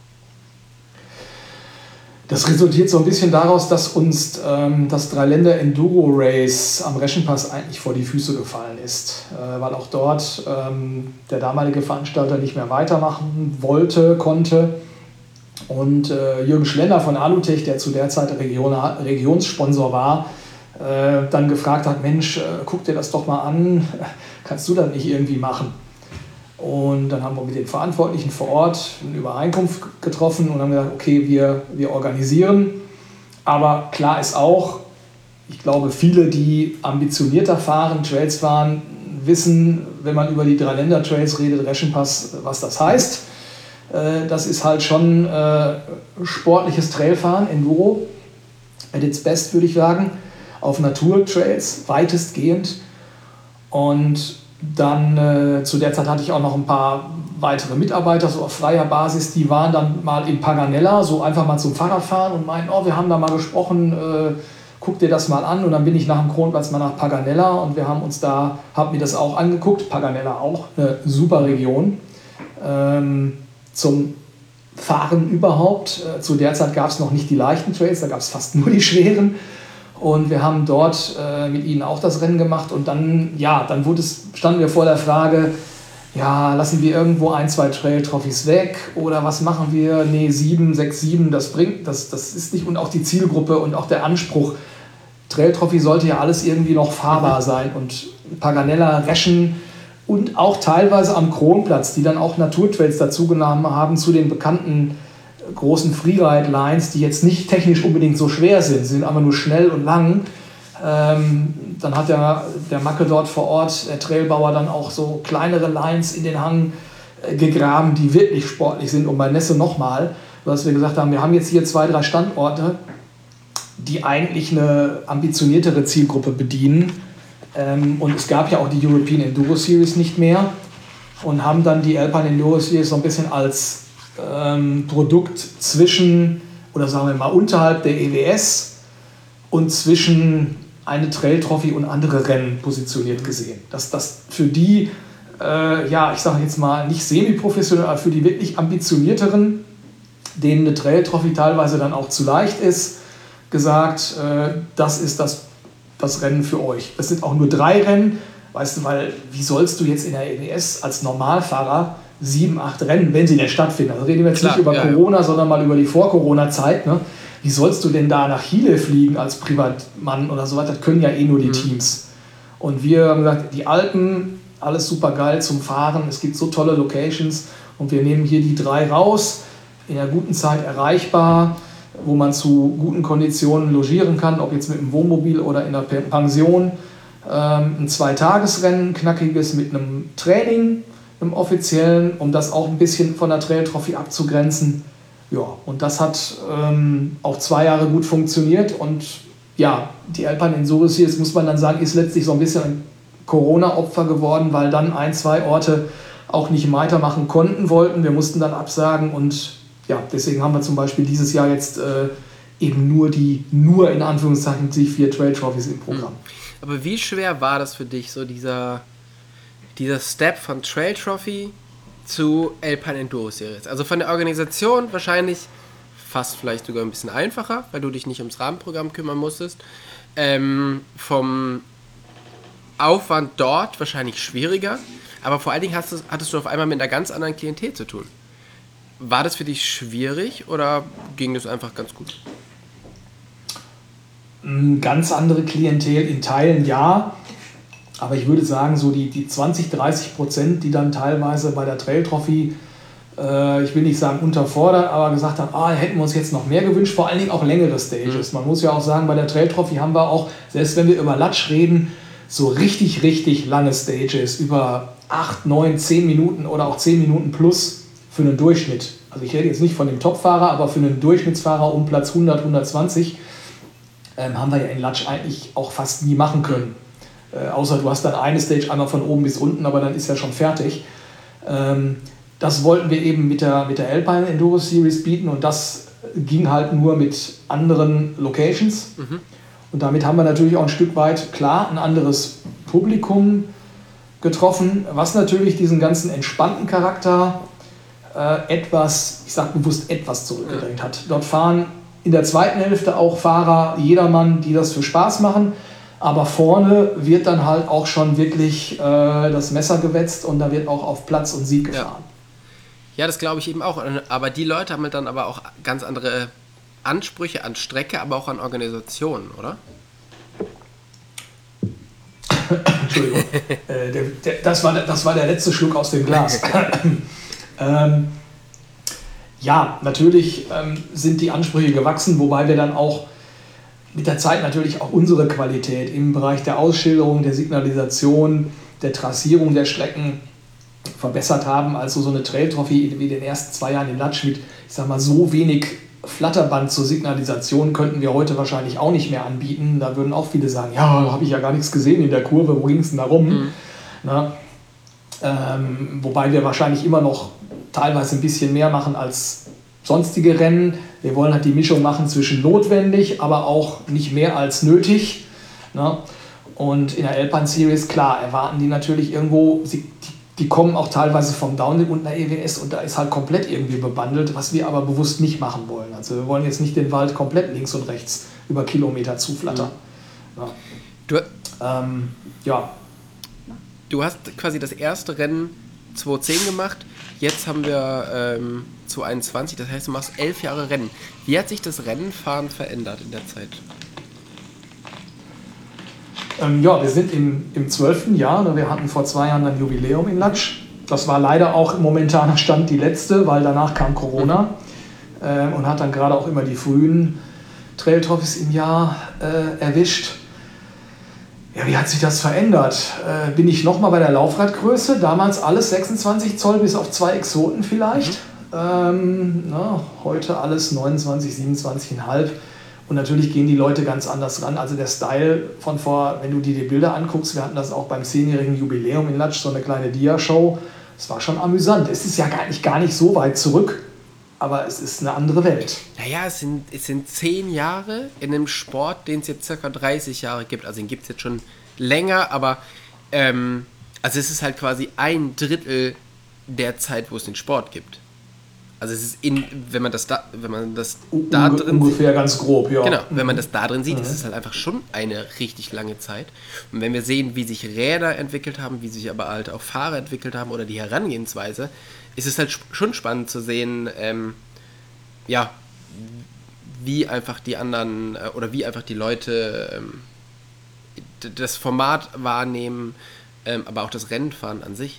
Das resultiert so ein bisschen daraus, dass uns ähm, das Dreiländer-Enduro-Race am Reschenpass eigentlich vor die Füße gefallen ist, äh, weil auch dort ähm, der damalige Veranstalter nicht mehr weitermachen wollte, konnte. Und äh, Jürgen Schlender von Alutech, der zu der Zeit Region, Regionssponsor war, äh, dann gefragt hat, Mensch, äh, guck dir das doch mal an, kannst du das nicht irgendwie machen? Und dann haben wir mit den Verantwortlichen vor Ort eine Übereinkunft getroffen und haben gesagt, okay, wir, wir organisieren. Aber klar ist auch, ich glaube, viele, die ambitionierter fahren, Trails fahren, wissen, wenn man über die Dreiländer-Trails redet, Reschenpass, was das heißt. Das ist halt schon äh, sportliches Trailfahren, Enduro, at its best, würde ich sagen, auf Naturtrails, weitestgehend. Und dann äh, zu der Zeit hatte ich auch noch ein paar weitere Mitarbeiter, so auf freier Basis, die waren dann mal in Paganella, so einfach mal zum Fahrradfahren und meinten, oh, wir haben da mal gesprochen, äh, guck dir das mal an. Und dann bin ich nach dem Kronplatz mal nach Paganella und wir haben uns da, haben mir das auch angeguckt, Paganella auch, eine super Region ähm, zum Fahren überhaupt. Äh, zu der Zeit gab es noch nicht die leichten Trails, da gab es fast nur die schweren. Und wir haben dort äh, mit ihnen auch das Rennen gemacht und dann, ja, dann wurde es, standen wir vor der Frage, ja, lassen wir irgendwo ein, zwei Trail-Trophys weg oder was machen wir? Nee, sieben, sechs, sieben, das bringt, das, das ist nicht, und auch die Zielgruppe und auch der Anspruch, Trail-Trophy sollte ja alles irgendwie noch fahrbar sein und Paganella, Reschen und auch teilweise am Kronplatz, die dann auch Naturtrails dazugenommen haben zu den bekannten großen Freeride-Lines, die jetzt nicht technisch unbedingt so schwer sind, sind aber nur schnell und lang. Ähm, dann hat der, der Macke dort vor Ort, der Trailbauer, dann auch so kleinere Lines in den Hang äh, gegraben, die wirklich sportlich sind. Und bei Nässe nochmal, dass wir gesagt haben, wir haben jetzt hier zwei, drei Standorte, die eigentlich eine ambitioniertere Zielgruppe bedienen. Ähm, und es gab ja auch die European Enduro Series nicht mehr und haben dann die Alpine Enduro Series so ein bisschen als Ähm, Produkt zwischen, oder sagen wir mal unterhalb der E W S und zwischen eine Trail Trophy und andere Rennen positioniert gesehen. Dass das für die, äh, ja, ich sage jetzt mal nicht semi-professionell, aber für die wirklich ambitionierteren, denen eine Trail Trophy teilweise dann auch zu leicht ist, gesagt, äh, das ist das, das Rennen für euch. Es sind auch nur drei Rennen, weißt du, weil wie sollst du jetzt in der E W S als Normalfahrer sieben, acht Rennen, wenn sie denn stattfinden. Also reden wir jetzt Klar, nicht über ja, Corona, ja. sondern mal über die Vor-Corona-Zeit. Ne? Wie sollst du denn da nach Chile fliegen als Privatmann oder so weiter? Das können ja eh nur die mhm. Teams. Und wir haben gesagt, die Alpen, alles super geil zum Fahren. Es gibt so tolle Locations und wir nehmen hier die drei raus, in einer guten Zeit erreichbar, wo man zu guten Konditionen logieren kann, ob jetzt mit einem Wohnmobil oder in einer Pension. Ähm, ein Zweitagesrennen, knackiges mit einem Training, im offiziellen, um das auch ein bisschen von der Trail Trophy abzugrenzen. Ja, und das hat ähm, auch zwei Jahre gut funktioniert und ja, die Alpine Enduro Series, muss man dann sagen, ist letztlich so ein bisschen ein Corona-Opfer geworden, weil dann ein, zwei Orte auch nicht weitermachen konnten, wollten. Wir mussten dann absagen und ja, deswegen haben wir zum Beispiel dieses Jahr jetzt äh, eben nur die, nur in Anführungszeichen, die vier Trail Trophies im Programm. Aber wie schwer war das für dich, so dieser dieser Step von Trail Trophy zu Alpine Enduro Series? Also von der Organisation wahrscheinlich fast vielleicht sogar ein bisschen einfacher, weil du dich nicht ums Rahmenprogramm kümmern musstest. Ähm, vom Aufwand dort wahrscheinlich schwieriger, aber vor allen Dingen hast du, hattest du auf einmal mit einer ganz anderen Klientel zu tun. War das für dich schwierig oder ging das einfach ganz gut? Ganz andere Klientel in Teilen, ja. Aber ich würde sagen, so die, die zwanzig, dreißig Prozent, die dann teilweise bei der Trail Trophy, äh, ich will nicht sagen unterfordert, aber gesagt haben, ah, hätten wir uns jetzt noch mehr gewünscht, vor allen Dingen auch längere Stages. Mhm. Man muss ja auch sagen, bei der Trail Trophy haben wir auch, selbst wenn wir über Latsch reden, so richtig, richtig lange Stages, über acht, neun, zehn Minuten oder auch zehn Minuten plus für einen Durchschnitt. Also ich rede jetzt nicht von dem Topfahrer, aber für einen Durchschnittsfahrer um Platz hundert, hundertzwanzig ähm, haben wir ja in Latsch eigentlich auch fast nie machen können. Äh, außer du hast dann eine Stage einmal von oben bis unten, aber dann ist ja schon fertig. Ähm, das wollten wir eben mit der, mit der Alpine Enduro Series bieten und das ging halt nur mit anderen Locations. Mhm. Und damit haben wir natürlich auch ein Stück weit, klar, ein anderes Publikum getroffen, was natürlich diesen ganzen entspannten Charakter äh, etwas, ich sage bewusst etwas zurückgedrängt hat. Dort fahren in der zweiten Hälfte auch Fahrer, jedermann, die das für Spaß machen. Aber vorne wird dann halt auch schon wirklich äh, das Messer gewetzt und da wird auch auf Platz und Sieg gefahren. Ja, ja, das glaube ich eben auch. Aber die Leute haben dann aber auch ganz andere Ansprüche an Strecke, aber auch an Organisationen, oder? Entschuldigung. äh, der, der, das, war, das war der letzte Schluck aus dem Glas. ähm, ja, natürlich ähm, sind die Ansprüche gewachsen, wobei wir dann auch mit der Zeit natürlich auch unsere Qualität im Bereich der Ausschilderung, der Signalisation, der Trassierung der Strecken verbessert haben. Also so eine Trail Trophy wie in den ersten zwei Jahren in Latsch mit, ich sag mal, so wenig Flatterband zur Signalisation könnten wir heute wahrscheinlich auch nicht mehr anbieten. Da würden auch viele sagen, ja, da habe ich ja gar nichts gesehen in der Kurve, wo ging es denn da rum? Mhm. Na, ähm, wobei wir wahrscheinlich immer noch teilweise ein bisschen mehr machen als sonstige Rennen. Wir wollen halt die Mischung machen zwischen notwendig, aber auch nicht mehr als nötig. Ne? Und in der Alpine Series, klar, erwarten die natürlich irgendwo, sie, die, die kommen auch teilweise vom Downhill und einer E W S und da ist halt komplett irgendwie bebandelt, was wir aber bewusst nicht machen wollen. Also wir wollen jetzt nicht den Wald komplett links und rechts über Kilometer zuflattern. Mhm. Ja. Du, ähm, ja. Du hast quasi das erste Rennen zweitausendzehn gemacht, jetzt haben wir ähm, zweitausendeinundzwanzig, das heißt, du machst elf Jahre Rennen. Wie hat sich das Rennenfahren verändert in der Zeit? Ähm, ja, wir sind im, im zwölften Jahr, wir hatten vor zwei Jahren ein Jubiläum in Latsch. Das war leider auch im momentanen Stand die letzte, weil danach kam Corona mhm. äh, und hat dann gerade auch immer die frühen Trail Trophys im Jahr äh, erwischt. Ja, wie hat sich das verändert? Äh, bin ich nochmal bei der Laufradgröße, damals alles sechsundzwanzig Zoll bis auf zwei Exoten vielleicht. Mhm. Ähm, na, heute alles neunundzwanzig, siebenundzwanzig Komma fünf. Und natürlich gehen die Leute ganz anders ran. Also der Style von vor, wenn du dir die Bilder anguckst, wir hatten das auch beim zehnjährigen Jubiläum in Latsch, so eine kleine Dia-Show. Es war schon amüsant. Es ist ja gar nicht, gar nicht so weit zurück, aber es ist eine andere Welt. Naja, es sind, es sind zehn Jahre in einem Sport, den es jetzt circa dreißig Jahre gibt. Also den gibt es jetzt schon länger, aber ähm, also es ist halt quasi ein Drittel der Zeit, wo es den Sport gibt. Also es ist in, wenn man das da, wenn man das da Unge- drin ungefähr sieht, ganz grob, ja. Genau, wenn man das da drin sieht, mhm. ist es halt einfach schon eine richtig lange Zeit. Und wenn wir sehen, wie sich Räder entwickelt haben, wie sich aber halt auch Fahrer entwickelt haben oder die Herangehensweise, ist es halt schon spannend zu sehen, ähm, ja, wie einfach die anderen äh, oder wie einfach die Leute ähm, d- das Format wahrnehmen, ähm, aber auch das Rennenfahren an sich.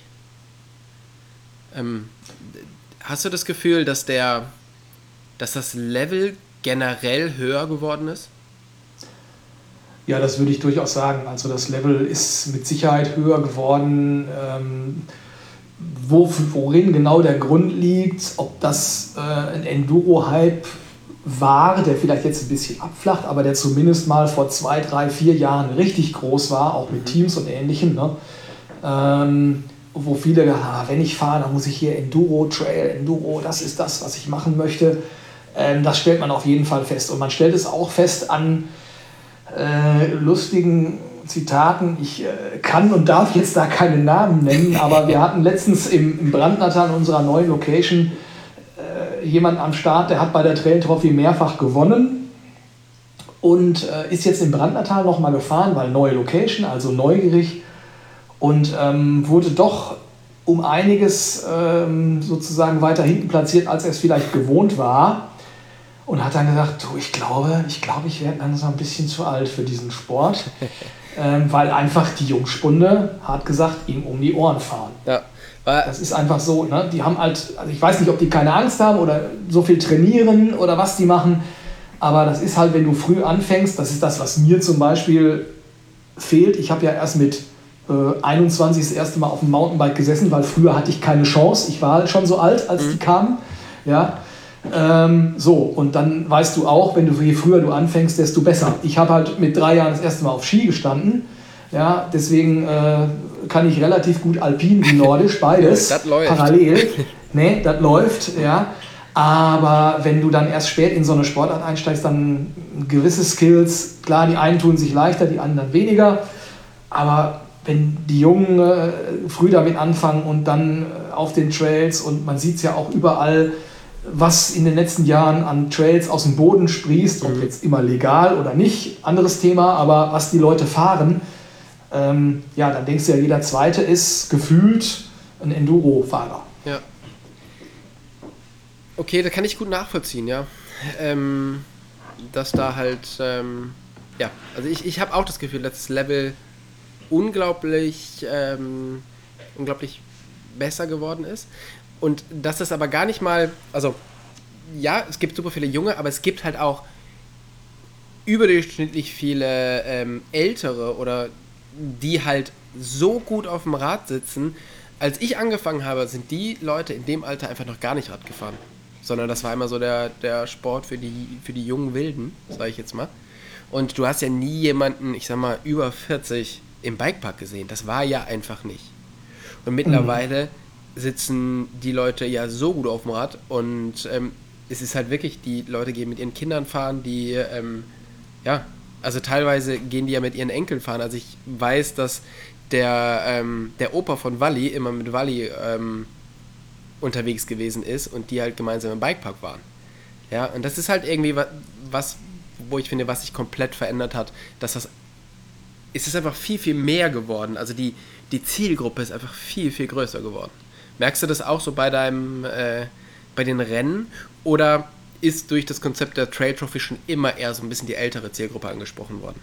Ähm, Hast du das Gefühl, dass der, dass das Level generell höher geworden ist? Ja, das würde ich durchaus sagen. Also das Level ist mit Sicherheit höher geworden. Ähm, wo, worin genau der Grund liegt, ob das äh, ein Enduro-Hype war, der vielleicht jetzt ein bisschen abflacht, aber der zumindest mal vor zwei, drei, vier Jahren richtig groß war, auch mit Teams und Ähnlichem. Ne? Ähm, wo viele, ah, wenn ich fahre, dann muss ich hier Enduro, Trail, Enduro, das ist das, was ich machen möchte. Ähm, das stellt man auf jeden Fall fest. Und man stellt es auch fest an äh, lustigen Zitaten. Ich äh, kann und darf jetzt da keine Namen nennen, aber wir hatten letztens im, im Brandnatan unserer neuen Location äh, jemanden am Start, der hat bei der Trail Trophy mehrfach gewonnen. und äh, ist jetzt im Brandnertal nochmal gefahren, weil neue Location, also neugierig, und ähm, wurde doch um einiges ähm, sozusagen weiter hinten platziert, als er es vielleicht gewohnt war. Und hat dann gesagt, du, ich glaube, ich glaube, ich werde langsam ein bisschen zu alt für diesen Sport, ähm, weil einfach die Jungspunde, hart gesagt, ihm um die Ohren fahren. Ja. Das ist einfach so, ne? Die haben halt, also ich weiß nicht, ob die keine Angst haben oder so viel trainieren oder was die machen, aber das ist halt, wenn du früh anfängst, das ist das, was mir zum Beispiel fehlt. Ich habe ja erst mit äh, einundzwanzig das erste Mal auf dem Mountainbike gesessen, weil früher hatte ich keine Chance. Ich war halt schon so alt, als mhm. die kamen. Ja. Ähm, so, und dann weißt du auch, wenn du je früher du anfängst, desto besser. Ich habe halt mit drei Jahren das erste Mal auf Ski gestanden. Ja, deswegen äh, kann ich relativ gut alpin wie nordisch, beides das läuft. Parallel. Ne, das läuft, ja. Aber wenn du dann erst spät in so eine Sportart einsteigst, dann gewisse Skills, klar, die einen tun sich leichter, die anderen weniger. Aber wenn die Jungen äh, früh damit anfangen und dann äh, auf den Trails, und man sieht es ja auch überall, was in den letzten Jahren an Trails aus dem Boden sprießt, ob jetzt immer legal oder nicht, anderes Thema, aber was die Leute fahren, ähm, ja, dann denkst du ja, jeder Zweite ist gefühlt ein Enduro-Fahrer. Ja. Okay, da kann ich gut nachvollziehen, ja. Ähm, dass da halt, ähm, ja, also ich, ich habe auch das Gefühl, dass das Level unglaublich, ähm, unglaublich besser geworden ist. Und dass das aber gar nicht mal, also ja, es gibt super viele Junge, aber es gibt halt auch überdurchschnittlich viele ähm, Ältere oder die halt so gut auf dem Rad sitzen. Als ich angefangen habe, sind die Leute in dem Alter einfach noch gar nicht Rad gefahren. Sondern das war immer so der, der Sport für die, für die jungen Wilden, sage ich jetzt mal. Und du hast ja nie jemanden, ich sag mal, über vierzig im Bikepark gesehen. Das war ja einfach nicht. Und mittlerweile mhm. sitzen die Leute ja so gut auf dem Rad und ähm, es ist halt wirklich, die Leute gehen mit ihren Kindern fahren, die, ähm, ja, also teilweise gehen die ja mit ihren Enkeln fahren. Also ich weiß, dass der, ähm, der Opa von Wally immer mit Wally ähm, unterwegs gewesen ist und die halt gemeinsam im Bikepark waren. Ja, und das ist halt irgendwie was, wo ich finde, was sich komplett verändert hat, dass das, es ist einfach viel, viel mehr geworden. Also die, die Zielgruppe ist einfach viel, viel größer geworden. Merkst du das auch so bei deinem, äh, bei den Rennen? Oder ist durch das Konzept der Trail Trophy schon immer eher so ein bisschen die ältere Zielgruppe angesprochen worden?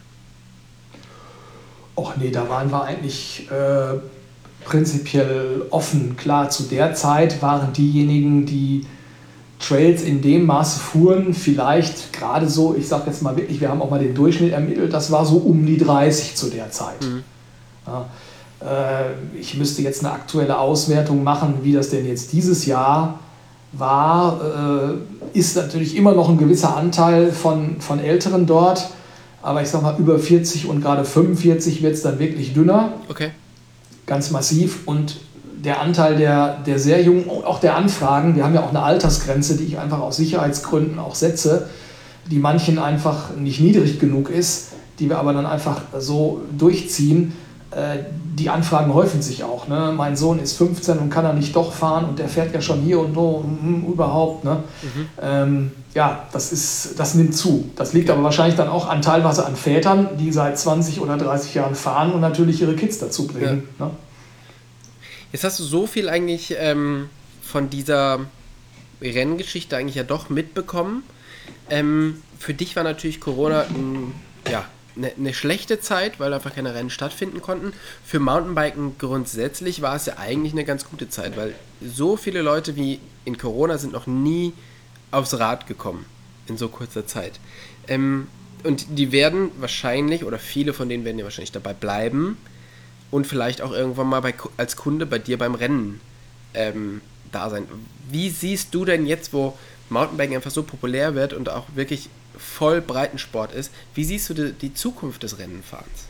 Och nee, da waren wir eigentlich äh, prinzipiell offen. Klar, zu der Zeit waren diejenigen, die Trails in dem Maße fuhren, vielleicht gerade so, ich sag jetzt mal wirklich, wir haben auch mal den Durchschnitt ermittelt, das war so um die dreißig zu der Zeit. Mhm. Ja, äh, ich müsste jetzt eine aktuelle Auswertung machen, wie das denn jetzt dieses Jahr war, äh, ist natürlich immer noch ein gewisser Anteil von, von Älteren dort, aber ich sag mal, über vierzig und gerade fünfundvierzig wird es dann wirklich dünner. Okay. Ganz massiv, und der Anteil der, der sehr jungen, auch der Anfragen, wir haben ja auch eine Altersgrenze, die ich einfach aus Sicherheitsgründen auch setze, die manchen einfach nicht niedrig genug ist, die wir aber dann einfach so durchziehen. Äh, die Anfragen häufen sich auch. Ne? Mein Sohn ist fünfzehn und kann er nicht doch fahren und der fährt ja schon hier und so hm, überhaupt. Ne? Mhm. Ähm, ja, das, ist, das nimmt zu. Das liegt aber wahrscheinlich dann auch an teilweise an Vätern, die seit zwanzig oder dreißig Jahren fahren und natürlich ihre Kids dazu bringen. Ja. Ne? Jetzt hast du so viel eigentlich ähm, von dieser Renngeschichte eigentlich ja doch mitbekommen. Ähm, für dich war natürlich Corona ein, ja, eine, eine schlechte Zeit, weil einfach keine Rennen stattfinden konnten. Für Mountainbiken grundsätzlich war es ja eigentlich eine ganz gute Zeit, weil so viele Leute wie in Corona sind noch nie aufs Rad gekommen in so kurzer Zeit. Ähm, und die werden wahrscheinlich, oder viele von denen werden ja wahrscheinlich dabei bleiben und vielleicht auch irgendwann mal bei, als Kunde bei dir beim Rennen ähm, da sein. Wie siehst du denn jetzt, wo Mountainbiken einfach so populär wird und auch wirklich voll Breitensport ist, wie siehst du die, die Zukunft des Rennenfahrens?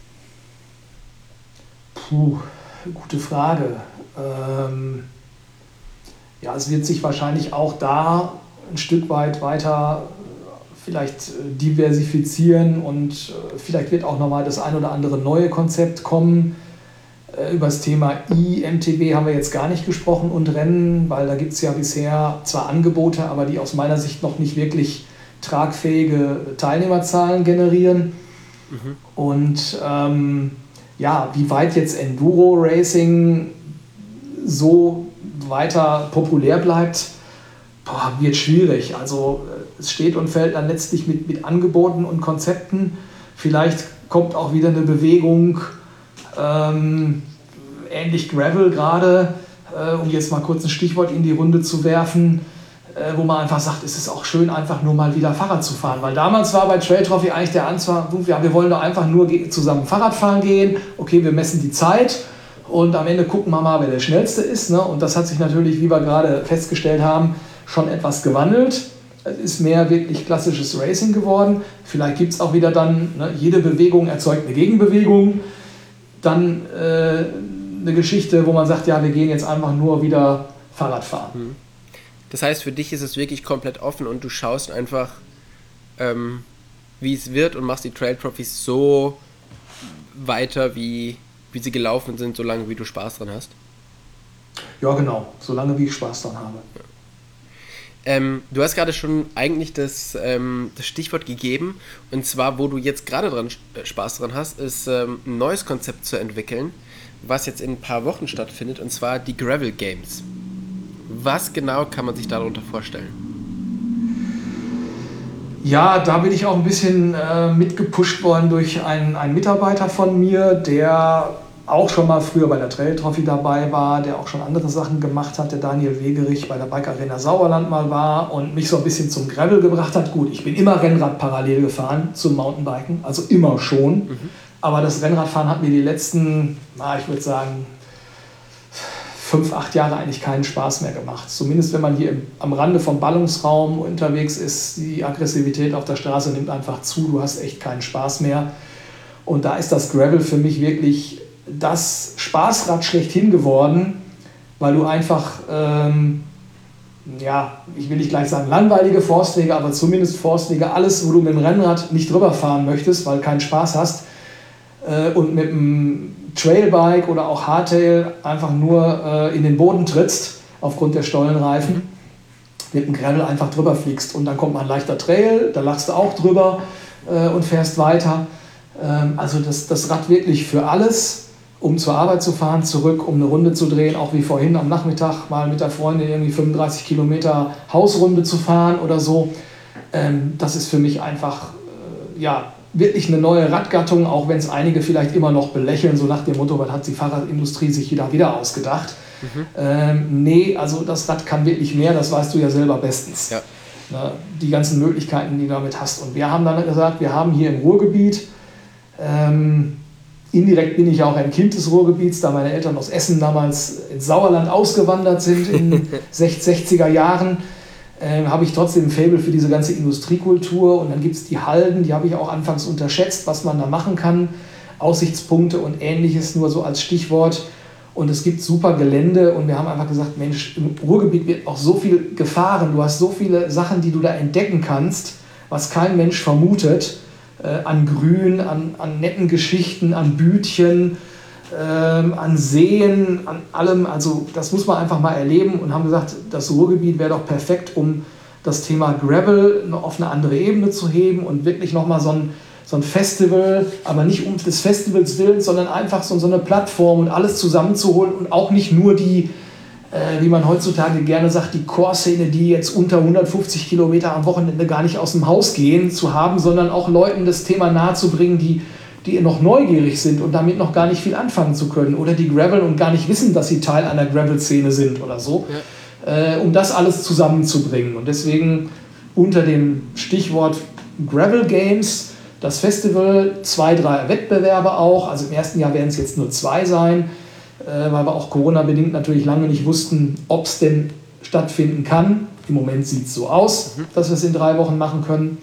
Puh, gute Frage. Ähm, ja, es wird sich wahrscheinlich auch da ein Stück weit weiter vielleicht diversifizieren und vielleicht wird auch nochmal das ein oder andere neue Konzept kommen. Über das Thema I M T B haben wir jetzt gar nicht gesprochen und Rennen, weil da gibt es ja bisher zwar Angebote, aber die aus meiner Sicht noch nicht wirklich tragfähige Teilnehmerzahlen generieren. Mhm. Und ähm, ja, wie weit jetzt Enduro-Racing so weiter populär bleibt, boah, wird schwierig. Also es steht und fällt dann letztlich mit, mit Angeboten und Konzepten. Vielleicht kommt auch wieder eine Bewegung, ähm, ähnlich Gravel gerade, äh, um jetzt mal kurz ein Stichwort in die Runde zu werfen, äh, wo man einfach sagt, es ist auch schön, einfach nur mal wieder Fahrrad zu fahren. Weil damals war bei Trail Trophy eigentlich der Ansatz, ja, wir wollen doch einfach nur zusammen Fahrrad fahren gehen, okay, wir messen die Zeit und am Ende gucken wir mal, wer der Schnellste ist. Ne? Und das hat sich natürlich, wie wir gerade festgestellt haben, schon etwas gewandelt. Es ist mehr wirklich klassisches Racing geworden. Vielleicht gibt es auch wieder dann, ne, jede Bewegung erzeugt eine Gegenbewegung. Dann äh, eine Geschichte, wo man sagt, ja, wir gehen jetzt einfach nur wieder Fahrrad fahren. Das heißt, für dich ist es wirklich komplett offen und du schaust einfach, ähm, wie es wird und machst die Trail Trophies so weiter, wie, wie sie gelaufen sind, solange wie du Spaß dran hast? Ja, genau. Solange wie ich Spaß dran habe. Ja. Ähm, du hast gerade schon eigentlich das, ähm, das Stichwort gegeben, und zwar, wo du jetzt gerade dran Spaß dran hast, ist ähm, ein neues Konzept zu entwickeln, was jetzt in ein paar Wochen stattfindet, und zwar die Gravel Games. Was genau kann man sich darunter vorstellen? Ja, da bin ich auch ein bisschen äh, mitgepusht worden durch einen, einen Mitarbeiter von mir, der auch schon mal früher bei der Trail Trophy dabei war, der auch schon andere Sachen gemacht hat, der Daniel Wegerich bei der Bike Arena Sauerland mal war und mich so ein bisschen zum Gravel gebracht hat. Gut, ich bin immer Rennrad parallel gefahren zum Mountainbiken, also immer schon. Mhm. Aber das Rennradfahren hat mir die letzten, na, ich würde sagen, fünf, acht Jahre eigentlich keinen Spaß mehr gemacht. Zumindest wenn man hier im, am Rande vom Ballungsraum unterwegs ist, die Aggressivität auf der Straße nimmt einfach zu, du hast echt keinen Spaß mehr. Und da ist das Gravel für mich wirklich das Spaßrad schlechthin geworden, weil du einfach, ähm, ja, ich will nicht gleich sagen langweilige Forstwege, aber zumindest Forstwege, alles, wo du mit dem Rennrad nicht drüber fahren möchtest, weil du keinen Spaß hast, äh, und mit dem Trailbike oder auch Hardtail einfach nur äh, in den Boden trittst, aufgrund der Stollenreifen, mhm. mit dem Gravel einfach drüber fliegst. Und dann kommt mal ein leichter Trail, da lachst du auch drüber äh, und fährst weiter. Ähm, also das, das Rad wirklich für alles, um zur Arbeit zu fahren, zurück, um eine Runde zu drehen, auch wie vorhin am Nachmittag mal mit der Freundin irgendwie fünfunddreißig Kilometer Hausrunde zu fahren oder so. Ähm, das ist für mich einfach, äh, ja, wirklich eine neue Radgattung, auch wenn es einige vielleicht immer noch belächeln, so nach dem Motto, was hat die Fahrradindustrie sich wieder, wieder ausgedacht. Mhm. Ähm, nee, also das Rad kann wirklich mehr, das weißt du ja selber bestens. Ja. Na, die ganzen Möglichkeiten, die du damit hast. Und wir haben dann gesagt, wir haben hier im Ruhrgebiet, ähm, indirekt bin ich ja auch ein Kind des Ruhrgebiets, da meine Eltern aus Essen damals ins Sauerland ausgewandert sind in den sechziger Jahren. Äh, habe ich trotzdem ein Faible für diese ganze Industriekultur, und dann gibt es die Halden, die habe ich auch anfangs unterschätzt, was man da machen kann, Aussichtspunkte und ähnliches, nur so als Stichwort, und es gibt super Gelände, und wir haben einfach gesagt, Mensch, im Ruhrgebiet wird auch so viel gefahren, du hast so viele Sachen, die du da entdecken kannst, was kein Mensch vermutet, äh, an Grün, an, an netten Geschichten, an Bütchen, Ähm, an Seen, an allem, also das muss man einfach mal erleben, und haben gesagt, das Ruhrgebiet wäre doch perfekt, um das Thema Gravel noch auf eine andere Ebene zu heben und wirklich nochmal so ein, so ein Festival, aber nicht um des Festivals willen, sondern einfach so, so eine Plattform und alles zusammenzuholen, und auch nicht nur die, äh, wie man heutzutage gerne sagt, die Core-Szene, die jetzt unter hundertfünfzig Kilometer am Wochenende gar nicht aus dem Haus gehen, zu haben, sondern auch Leuten das Thema nahezubringen, die die noch neugierig sind und damit noch gar nicht viel anfangen zu können, oder die Gravel und gar nicht wissen, dass sie Teil einer Gravel-Szene sind oder so, ja. äh, um das alles zusammenzubringen. Und deswegen unter dem Stichwort Gravel Games das Festival, zwei, drei Wettbewerbe auch, also im ersten Jahr werden es jetzt nur zwei sein, äh, weil wir auch Corona-bedingt natürlich lange nicht wussten, ob es denn stattfinden kann. Im Moment sieht es so aus, mhm. dass wir es in drei Wochen machen können.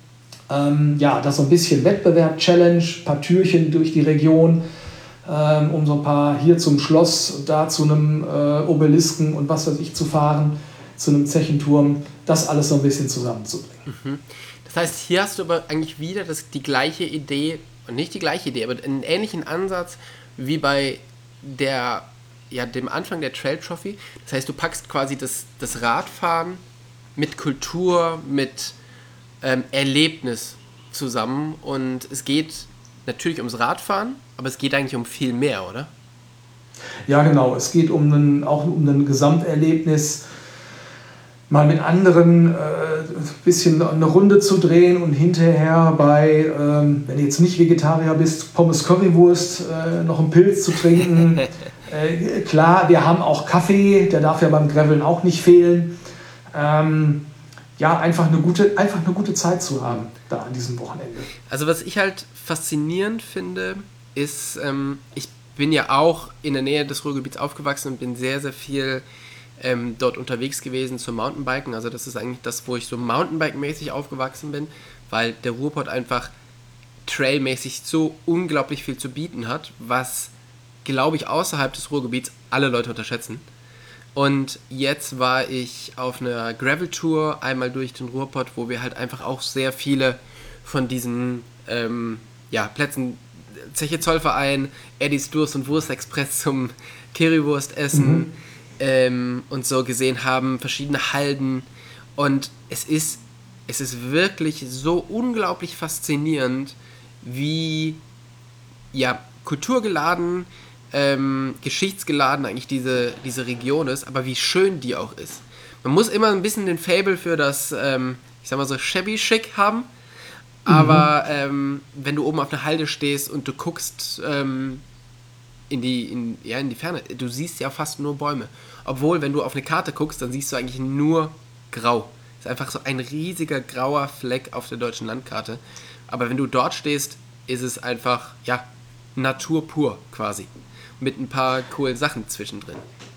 Ähm, ja, das so ein bisschen Wettbewerb, Challenge, ein paar Türchen durch die Region, ähm, um so ein paar hier zum Schloss, da zu einem äh, Obelisken und was weiß ich zu fahren, zu einem Zechenturm, das alles so ein bisschen zusammenzubringen. Mhm. Das heißt, hier hast du aber eigentlich wieder das, die gleiche Idee, und nicht die gleiche Idee, aber einen ähnlichen Ansatz wie bei der, ja, dem Anfang der Trail Trophy. Das heißt, du packst quasi das, das Radfahren mit Kultur, mit ähm, Erlebnis zusammen und es geht natürlich ums Radfahren, aber es geht eigentlich um viel mehr, oder? Ja, genau. Es geht um ein, auch um ein Gesamterlebnis, mal mit anderen ein äh, bisschen eine Runde zu drehen und hinterher bei, ähm, wenn du jetzt nicht Vegetarier bist, Pommes Currywurst, äh, noch einen Pilz zu trinken. äh, klar, wir haben auch Kaffee, der darf ja beim Graveln auch nicht fehlen. Ähm, ja, einfach eine, gute, einfach eine gute Zeit zu haben da an diesem Wochenende. Also was ich halt faszinierend finde, ist, ähm, ich bin ja auch in der Nähe des Ruhrgebiets aufgewachsen und bin sehr, sehr viel ähm, dort unterwegs gewesen zum Mountainbiken. Also das ist eigentlich das, wo ich so Mountainbike-mäßig aufgewachsen bin, weil der Ruhrpott einfach trailmäßig so unglaublich viel zu bieten hat, was, glaube ich, außerhalb des Ruhrgebiets alle Leute unterschätzen. Und jetzt war ich auf einer Gravel-Tour einmal durch den Ruhrpott, wo wir halt einfach auch sehr viele von diesen ähm, ja, Plätzen, Zeche Zollverein, Eddies Durst- und Wurstexpress zum Currywurst essen mhm. ähm, und so gesehen haben, verschiedene Halden. Und es ist, es ist wirklich so unglaublich faszinierend, wie ja, kulturgeladen, ähm, geschichtsgeladen eigentlich diese, diese Region ist, aber wie schön die auch ist. Man muss immer ein bisschen den Faible für das, ähm, ich sag mal so, shabby chic haben, aber mhm. ähm, wenn du oben auf einer Halde stehst und du guckst ähm, in, die, in, ja, in die Ferne, du siehst ja fast nur Bäume. Obwohl, wenn du auf eine Karte guckst, dann siehst du eigentlich nur grau. Das ist einfach so ein riesiger grauer Fleck auf der deutschen Landkarte. Aber wenn du dort stehst, ist es einfach, ja, Natur pur quasi. Mit ein paar coolen Sachen zwischendrin.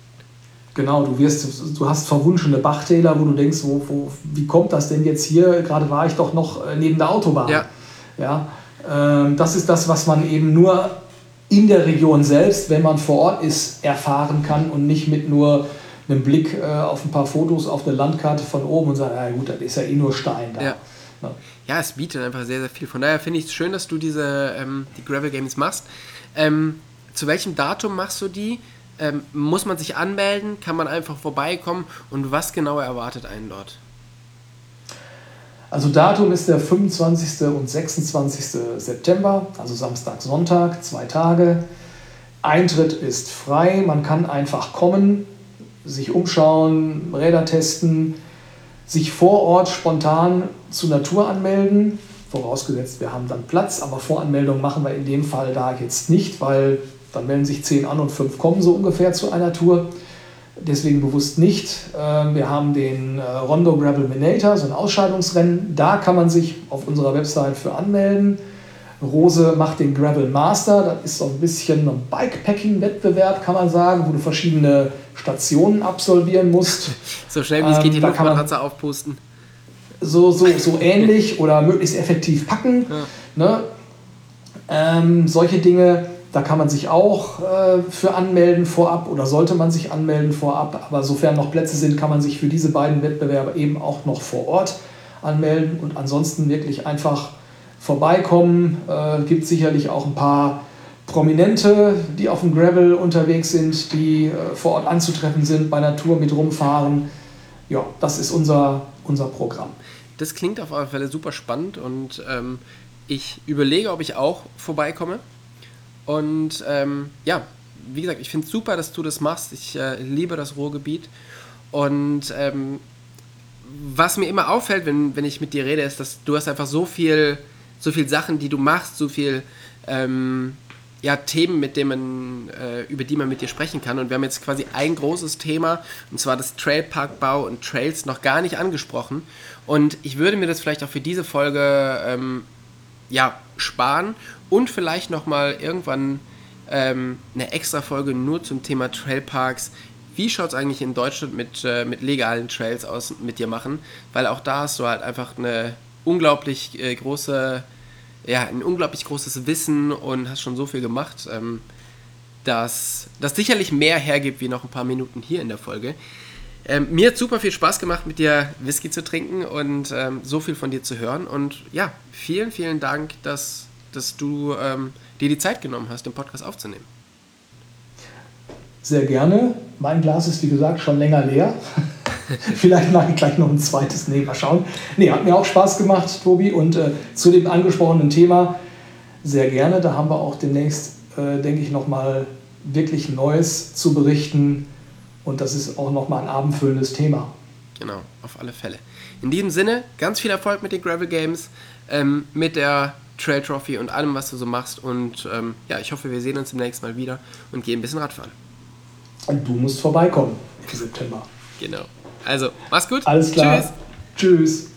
Genau, du wirst, du hast verwunschene Bachtäler, wo du denkst, wo, wo, wie kommt das denn jetzt hier? Gerade war ich doch noch neben der Autobahn. Ja. Ja, ähm, das ist das, was man eben nur in der Region selbst, wenn man vor Ort ist, erfahren kann und nicht mit nur einem Blick äh, auf ein paar Fotos auf der Landkarte von oben und sagt, ja gut, das ist ja eh nur Stein da. Ja. Ja. Ja, es bietet einfach sehr, sehr viel. Von daher finde ich es schön, dass du diese ähm, die Gravel Games machst. Ähm, zu welchem Datum machst du die? Ähm, muss man sich anmelden? Kann man einfach vorbeikommen? Und was genau erwartet einen dort? Also Datum ist der fünfundzwanzigsten und sechsundzwanzigsten September, also Samstag, Sonntag, zwei Tage. Eintritt ist frei, man kann einfach kommen, sich umschauen, Räder testen, sich vor Ort spontan zur Natur anmelden, vorausgesetzt wir haben dann Platz, aber Voranmeldung machen wir in dem Fall da jetzt nicht, weil dann melden sich zehn an und fünf kommen so ungefähr zu einer Tour. Deswegen bewusst nicht. Wir haben den Rondo Gravel Minator, so ein Ausscheidungsrennen. Da kann man sich auf unserer Website für anmelden. Rose macht den Gravel Master. Das ist so ein bisschen ein Bikepacking-Wettbewerb, kann man sagen, wo du verschiedene Stationen absolvieren musst. So schnell wie es geht, die Luftmatratze aufpusten. So, so, so ähnlich oder möglichst effektiv packen. Ja. Ne? Ähm, solche Dinge. Da kann man sich auch äh, für anmelden vorab oder sollte man sich anmelden vorab. Aber sofern noch Plätze sind, kann man sich für diese beiden Wettbewerbe eben auch noch vor Ort anmelden. Und ansonsten wirklich einfach vorbeikommen. Es äh, gibt sicherlich auch ein paar Prominente, die auf dem Gravel unterwegs sind, die äh, vor Ort anzutreffen sind, bei einer Tour mit rumfahren. Ja, das ist unser, unser Programm. Das klingt auf alle Fälle super spannend und ähm, ich überlege, ob ich auch vorbeikomme. Und ähm, ja, wie gesagt, ich finde es super, dass du das machst. Ich äh, liebe das Ruhrgebiet. Und ähm, was mir immer auffällt, wenn, wenn ich mit dir rede, ist, dass du hast einfach so viel, so viel Sachen, die du machst, so viel ähm, ja, Themen, mit denen man, äh, über die man mit dir sprechen kann. Und wir haben jetzt quasi ein großes Thema, und zwar das Trailparkbau und Trails, noch gar nicht angesprochen. Und ich würde mir das vielleicht auch für diese Folge ähm, ja, sparen und vielleicht nochmal irgendwann ähm, eine extra Folge nur zum Thema Trailparks. Wie schaut es eigentlich in Deutschland mit, äh, mit legalen Trails aus, mit dir machen? Weil auch da hast du halt einfach eine unglaublich äh, große, ja, ein unglaublich großes Wissen und hast schon so viel gemacht, ähm, dass das sicherlich mehr hergibt wie noch ein paar Minuten hier in der Folge. Ähm, mir hat super viel Spaß gemacht, mit dir Whisky zu trinken und ähm, so viel von dir zu hören. Und ja, vielen, vielen Dank, dass, dass du ähm, dir die Zeit genommen hast, den Podcast aufzunehmen. Sehr gerne. Mein Glas ist, wie gesagt, schon länger leer. Vielleicht mache ich gleich noch ein zweites. Nee, mal schauen. Nee, hat mir auch Spaß gemacht, Tobi. Und äh, zu dem angesprochenen Thema sehr gerne. Da haben wir auch demnächst, äh, denke ich, nochmal wirklich Neues zu berichten. Und das ist auch nochmal ein abendfüllendes Thema. Genau, auf alle Fälle. In diesem Sinne, ganz viel Erfolg mit den Gravel Games, ähm, mit der Trail Trophy und allem, was du so machst. Und ähm, ja, ich hoffe, wir sehen uns demnächst mal wieder und gehen ein bisschen Radfahren. Und du musst vorbeikommen im September. Genau. Also, mach's gut. Alles klar. Tschüss. Tschüss.